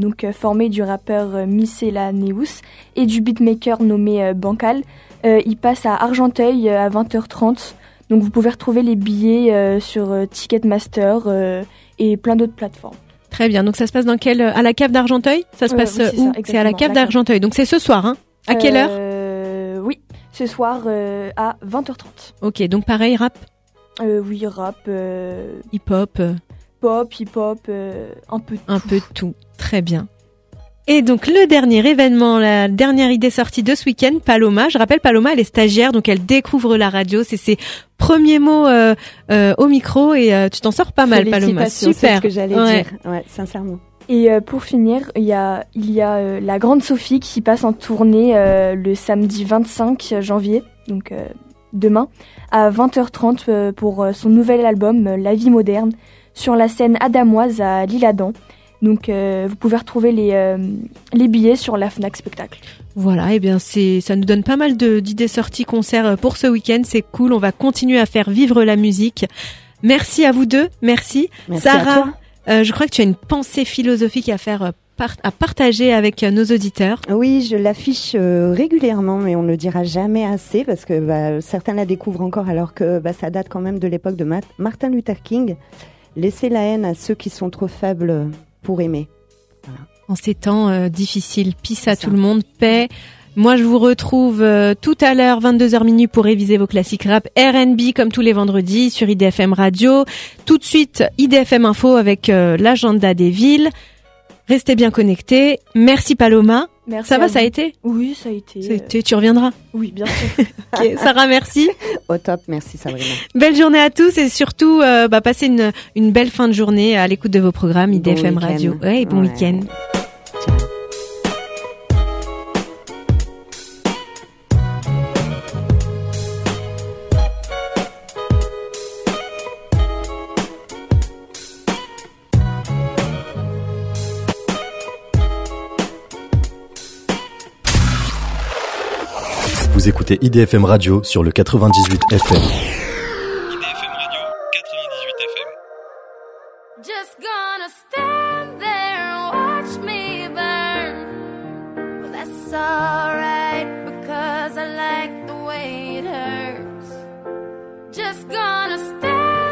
formé du rappeur Miscellaneous et du beatmaker nommé Bancal, il passe à Argenteuil à 20h30. Donc vous pouvez retrouver les billets sur Ticketmaster et plein d'autres plateformes. Très bien. Donc ça se passe dans à la cave d'Argenteuil? Ça se passe oui, c'est où? ça, C'est à la exactement, cave la cave. d'Argenteuil. Donc c'est ce soir, hein? À quelle heure? Oui, ce soir à 20h30. Ok, donc pareil, rap, Oui, rap, hip-hop, pop, hip-hop, un peu de un tout. peu de tout. Très bien. Et donc le dernier événement, la dernière idée sortie de ce week-end, Paloma. Je rappelle, Paloma, elle est stagiaire, donc elle découvre la radio. C'est ses premiers mots au micro et tu t'en sors pas mal, Paloma. Félicitations, Super. c'est ce que j'allais Ouais. dire. Ouais, sincèrement. Et pour finir, il y a la Grande Sophie qui passe en tournée le samedi 25 janvier, donc demain, à 20h30 pour son nouvel album La Vie Moderne, sur la scène adamoise à l'Isle-Adam. Donc vous pouvez retrouver les billets sur la Fnac Spectacle. Voilà, et bien ça nous donne pas mal d'idées sorties concerts pour ce week-end. C'est cool, on va continuer à faire vivre la musique. Merci à vous deux, merci. Merci à Sarah, toi. je crois que tu as une pensée philosophique à faire à partager avec nos auditeurs. Oui, je l'affiche régulièrement, mais on ne le dira jamais assez parce que certains la découvrent encore alors que ça date quand même de l'époque de Martin Luther King. Laissez la haine à ceux qui sont trop faibles pour aimer. Voilà. En ces temps difficiles, peace à tout le monde, paix. Moi, je vous retrouve tout à l'heure, 22h minuit, pour réviser vos classiques rap R&B, comme tous les vendredis, sur IDFM Radio. Tout de suite, IDFM Info avec l'agenda des villes. Restez bien connectés. Merci Paloma. Merci. Ça va, à ça a vous. été? Oui, ça a été. Tu reviendras. Oui, bien sûr. Ok, Sarah, merci. Au top, merci Sabrina. Belle journée à tous et surtout, passez une belle fin de journée à l'écoute de vos programmes Bon IDFM week-end. Radio. Ouais, et bon Ouais. week-end. Ciao. Vous écoutez IDFM Radio sur le 98 FM. IDFM Radio 98 FM. Just gonna stand there and watch me burn. Well, that's alright because I like the way it hurts. Just gonna stand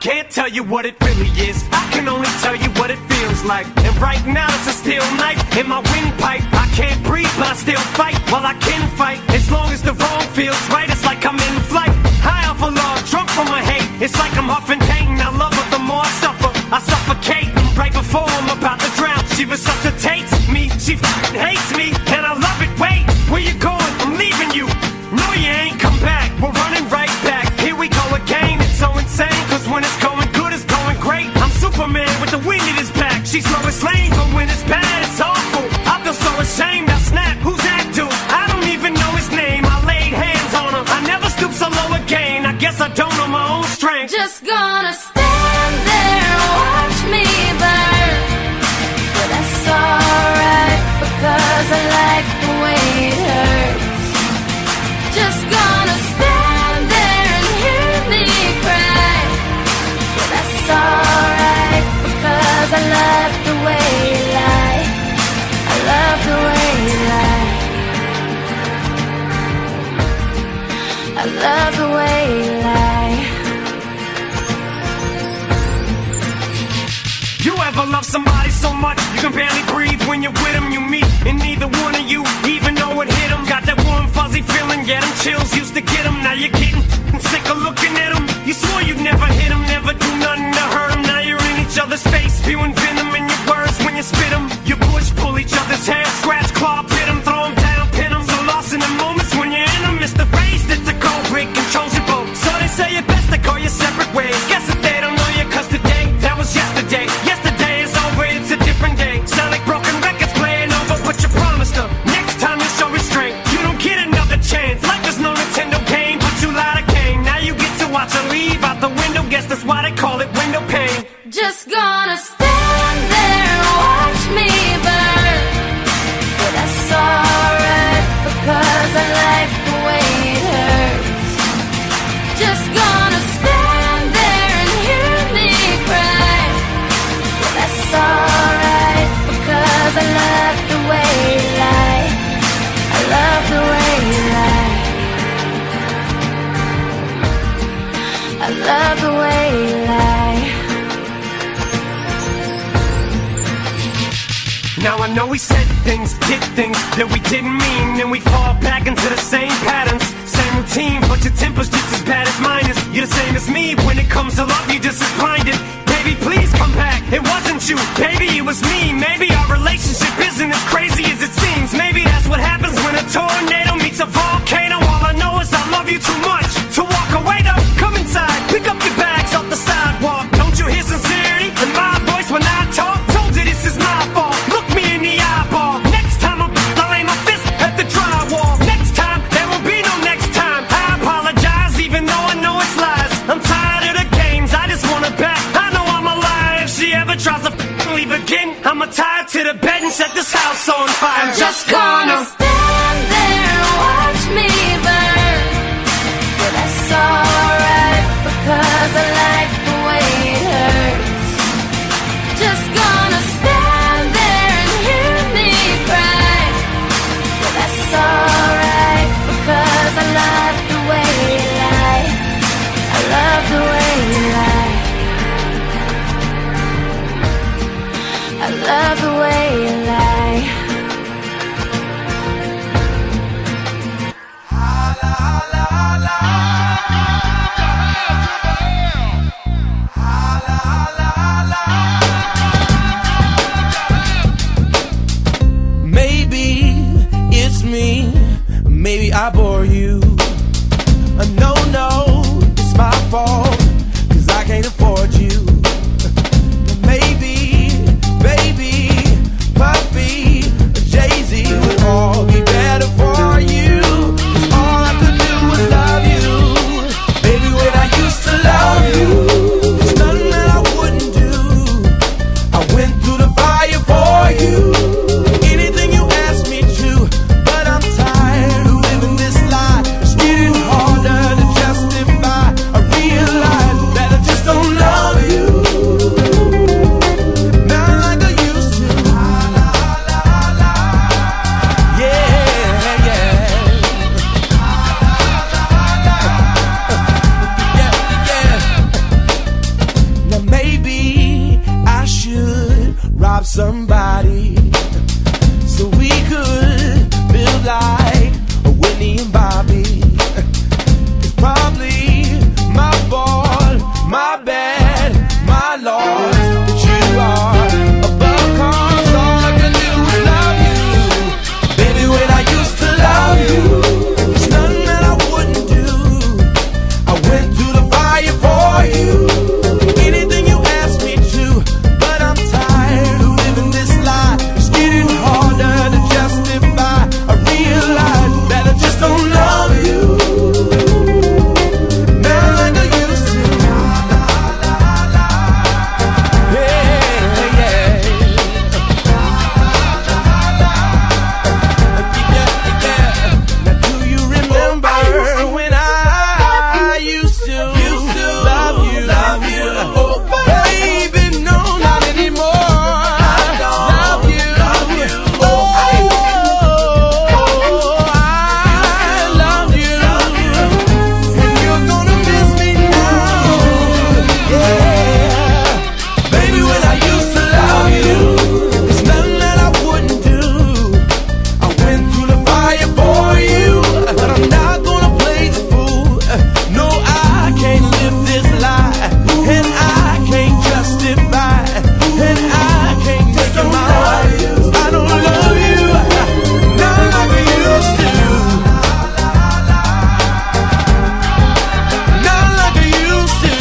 can't tell you what it really is. I can only tell you what it feels like. And right now it's a steel knife in my windpipe. I can't breathe, but I still fight. While I can fight, as long as the wrong feels right, it's like I'm in flight. High off of love, drunk from my hate. It's like I'm huffing pain. I love her the more I suffer. I suffocate right before I'm about to drown. She resuscitates me. She f***ing hates me, and I love it. Wait, where you going? I'm leaving you. No, you ain't come back. We're running right back. Here we go again. It's so insane, cause when it's going good, it's going great. I'm Superman with the wind in his back. She's Lois Lane, but when it's bad, it's awful. I feel so ashamed. I snap. Who's that dude? I don't even know his name. I laid hands on him. I never stoop so low again. I guess I don't know my own strength. Just gonna stand there and watch me burn. But that's alright, because I like the way it hurts. Just gonna stand there and hear me cry. But that's alright, because I love the way you lie. I love the way you lie. I love the way you lie. You ever love somebody so much you can barely breathe when you're with them? You meet and neither one of you even know it hit them. Got that warm fuzzy feeling, yeah, them chills used to get them. Now you're getting sick of looking at them. You swore you'd never hit them, never do nothing to hurt them. Now you're in each other's face, spewing venom in your words when you spit them. You push, pull each other's hair, scratch, claw, pit them, throw them down, pin them. So lost in the moments when you're in them. It's the race that's the cold break controls your boat. So they say it best to go your separate ways. Guess that they don't know you, cause today, that was yesterday. Yesterday is over, it's a different day. Sound like broken records playing over, but you promised them. Next time you show restraint, you don't get another chance. Life is no Nintendo game, but you lied again. Now you get to watch her leave out the window. Guess that's why they call it window pane. Just gonna stand there and watch me burn. But that's alright, because I like the way it hurts. Just gonna stand there and hear me cry. But that's alright, because I love the way you lie. I love the way you lie. I love the way you lie. Now I know we said things, did things that we didn't mean, and we fall back into the same patterns, same routine, but your temper's just as bad as mine is. You're the same as me, when it comes to love, you're just as blinded. Baby, please come back, it wasn't you, baby, it was me. Maybe our relationship isn't as crazy as it seems. Maybe that's what happens when a tornado meets a volcano. All I know is I love you too much to walk away though. Come inside, pick up your bags off the sidewalk. Don't you hear sincerity in my voice when I talk? Told you this is my fault, look me in the eyeball. Next time I'll aim my fist at the drywall. Next time, there will be no next time. I apologize even though I know it's lies. I'm tired of the games, I just want her back. I know I'm alive, if she ever tries to leave again, I'ma tie her to the bed and set this house on fire. I'm just gonna stand there and watch me burn. But that's alright, because I like the way it hurts. Just gonna stand there and hear me cry. But that's alright, because I love the way you lie. I love the way you lie. I love the way you lie. Now maybe I should rob somebody so we could build like a Whitney and Bobby. It's probably my fault, my bad, my loss that you are above, 'cause all I can do is love you. Baby, when I used to love you, there's nothing that I wouldn't do. I went through the fire for you, anything you asked me to, but I'm tired of living this lie. It's getting harder to justify. I realize that I just don't love you now like I used to. Now do you remember when I used to love you? Oh baby, no, not anymore. Love you. Oh, I love you, and you're gonna miss me now. Yeah, baby, when I used to love you, there's nothing that I wouldn't do. I went through the fire for you, but I'm not gonna play the fool. No, I can't live this lie, and I can't justify, and I can't take it my way. I don't love you, not like I used to. Not like I used to.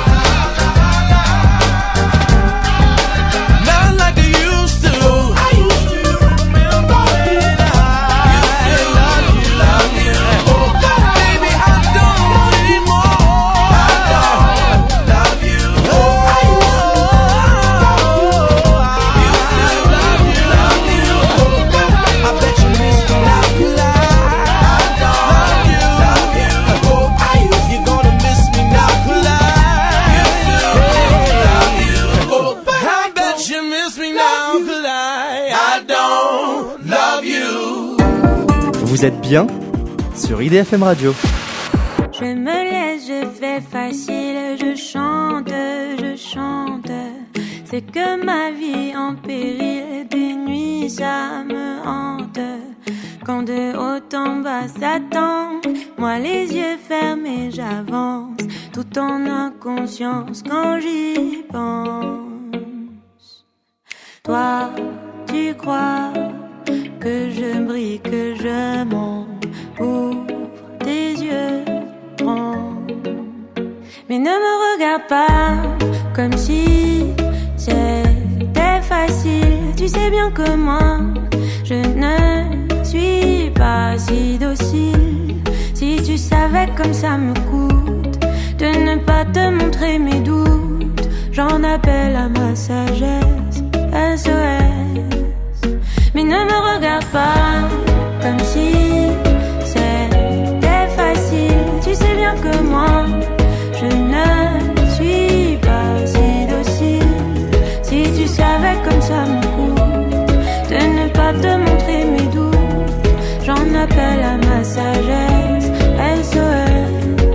Not like I used to. I used to remember when I love you. Oh, baby, I don't anymore. I don't love you. Oh, I used to love you. Oh, I bet you miss me now, 'cause I don't love you. Oh, you're gonna miss me now, 'cause I love you. Oh, I bet you miss me now, 'cause I don't love you. Vous êtes bien sur IDFM Radio. Je me laisse, je fais facile, je chante. C'est que ma vie en péril, des nuits ça me hante. Quand de haut en bas s'attend, moi les yeux fermés j'avance, tout en inconscience quand j'y pense. Toi, tu crois que je brille, que je monte, ouvre tes yeux, prends. Mais ne me regarde pas comme si c'était facile. Tu sais bien que moi, je ne suis pas si docile. Si tu savais comme ça me coûte de ne pas te montrer mes doutes, j'en appelle à ma sagesse, SOS. Mais ne me regarde pas comme si c'était facile. Tu sais bien que moi, je ne suis pas si docile. Si tu savais comme ça me coûte de ne pas te montrer mes doutes, j'en appelle à ma sagesse, SOS.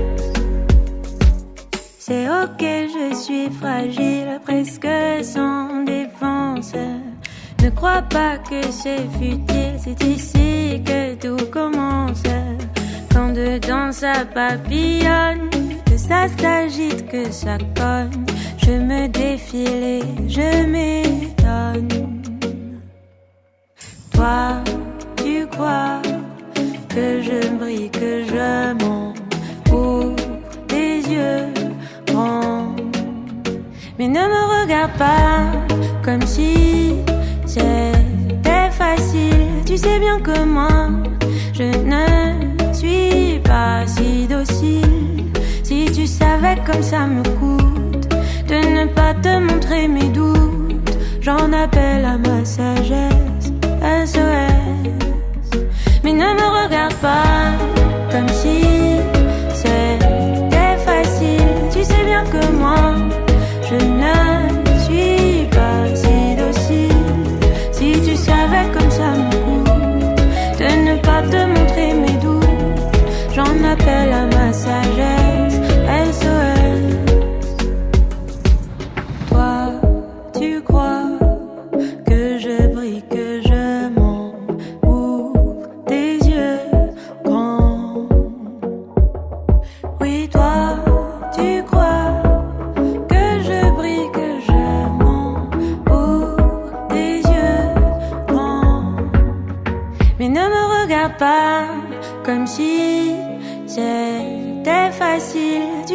C'est ok, je suis fragile, presque sans défense. Ne crois pas que c'est futile, c'est ici que tout commence. Quand dedans ça papillonne, que ça s'agite, que ça cogne, je me défile et je m'étonne. Toi, tu crois que je brille, que je monte, ouvre tes yeux, prends. Mais ne me regarde pas comme si c'était facile. Tu sais bien que moi, je ne suis pas si docile. Si tu savais comme ça me coûte de ne pas te montrer mes doutes, j'en appelle à ma sagesse, SOS. Mais ne me regarde pas comme si c'était facile. Tu sais bien que moi, je ne suis pas si docile. Si tu savais comme ça me coûte de ne pas te montrer mes doutes, j'en appelle à ma sagesse, SOS.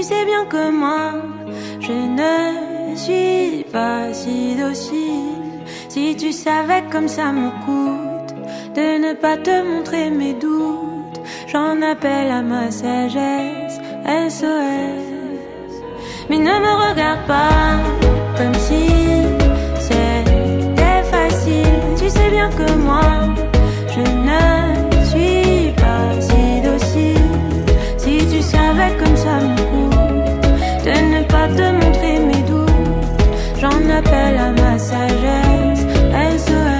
tu sais bien que moi, je ne suis pas si docile. Si tu savais comme ça me coûte de ne pas te montrer mes doutes, j'en appelle à ma sagesse, SOS. Mais ne me regarde pas comme si c'était facile. Tu sais bien que moi, je ne suis pas si docile. Si tu savais comme ça me coûte de ne pas te montrer mes doutes, j'en appelle à ma sagesse, SOS.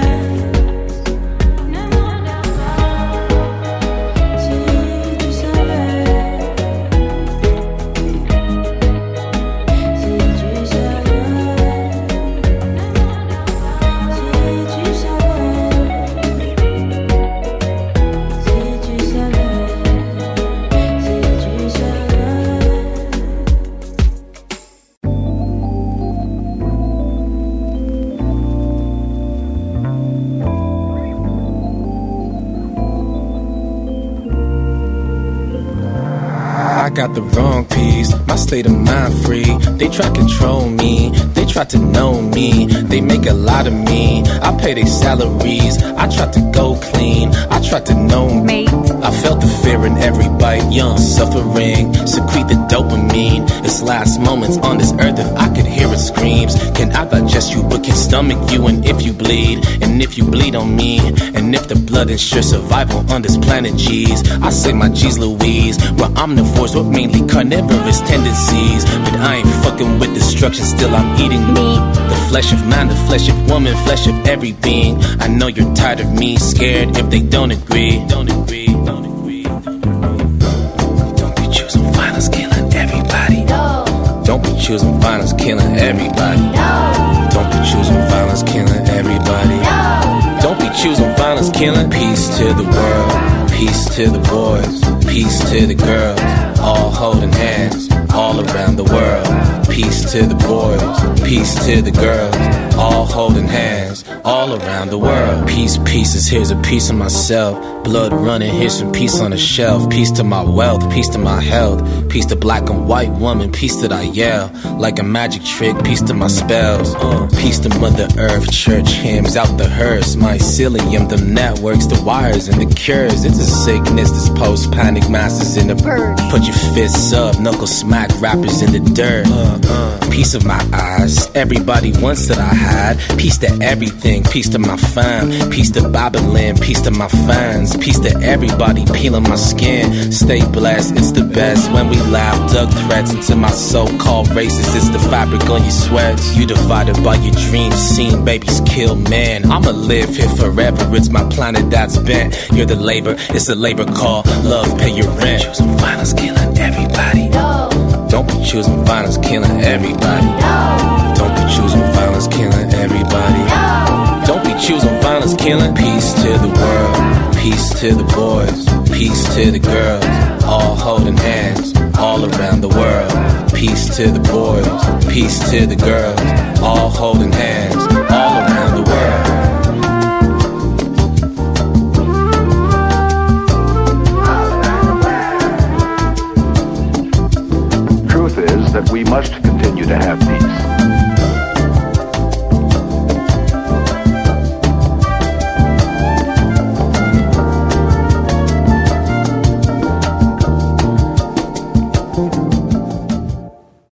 I got the wrong piece, my state of mind free. They try to control me, they try to know me. They make a lot of me, I pay their salaries. I try to go clean, I try to know me. I felt the fear in every bite, young suffering. Secrete the dopamine, it's last moments on this earth. If I could hear it screams, can I digest you but can stomach you? And if you bleed, and if you bleed on me, and if the blood ensures survival on this planet, G's, I say my G's Louise. We're omnivores with mainly carnivorous tendencies, but I ain't fucking with destruction, still I'm eating meat. The flesh of man, the flesh of woman, flesh of every being. I know you're tired of me, scared if they don't agree. Don't agree, don't agree. Don't be choosing violence, killing everybody. Don't be choosing violence, killing everybody. Don't be choosing violence, killing everybody. Don't be choosing violence, killing. Peace to the world, peace to the boys, peace to the girls, all holding hands, all around the world. Peace to the boys, peace to the girls, all holding hands, all around the world. Peace, pieces, here's a piece of myself. Blood running, here's some peace on the shelf. Peace to my wealth, peace to my health. Peace to black and white woman, peace that I yell like a magic trick, peace to my spells. Peace to Mother Earth, church hymns out the hearse. Mycelium, the networks, the wires and the cures. It's a sickness, this post-panic masses in the purge. Put your fists up, knuckle smack rappers in the dirt. Peace of my eyes, everybody wants that I had. Peace to everything, peace to my fam. Peace to Babylon, peace to my fans. Peace to everybody peeling my skin. Stay blessed, it's the best when we laugh. Dug threats into my so-called races. It's the fabric on your sweats. You divided by your dreams, seen babies kill men. I'ma live here forever, it's my planet that's bent. You're the labor, it's a labor call. Love, pay your rent. Choosing violence, killing everybody. Don't be choosing violence, killing everybody. Don't be choosing violence, killing everybody. Don't be choosing violence, killing. Peace to the world, peace to the boys, peace to the girls, all holding hands, all around the world. Peace to the boys, peace to the girls, all holding hands,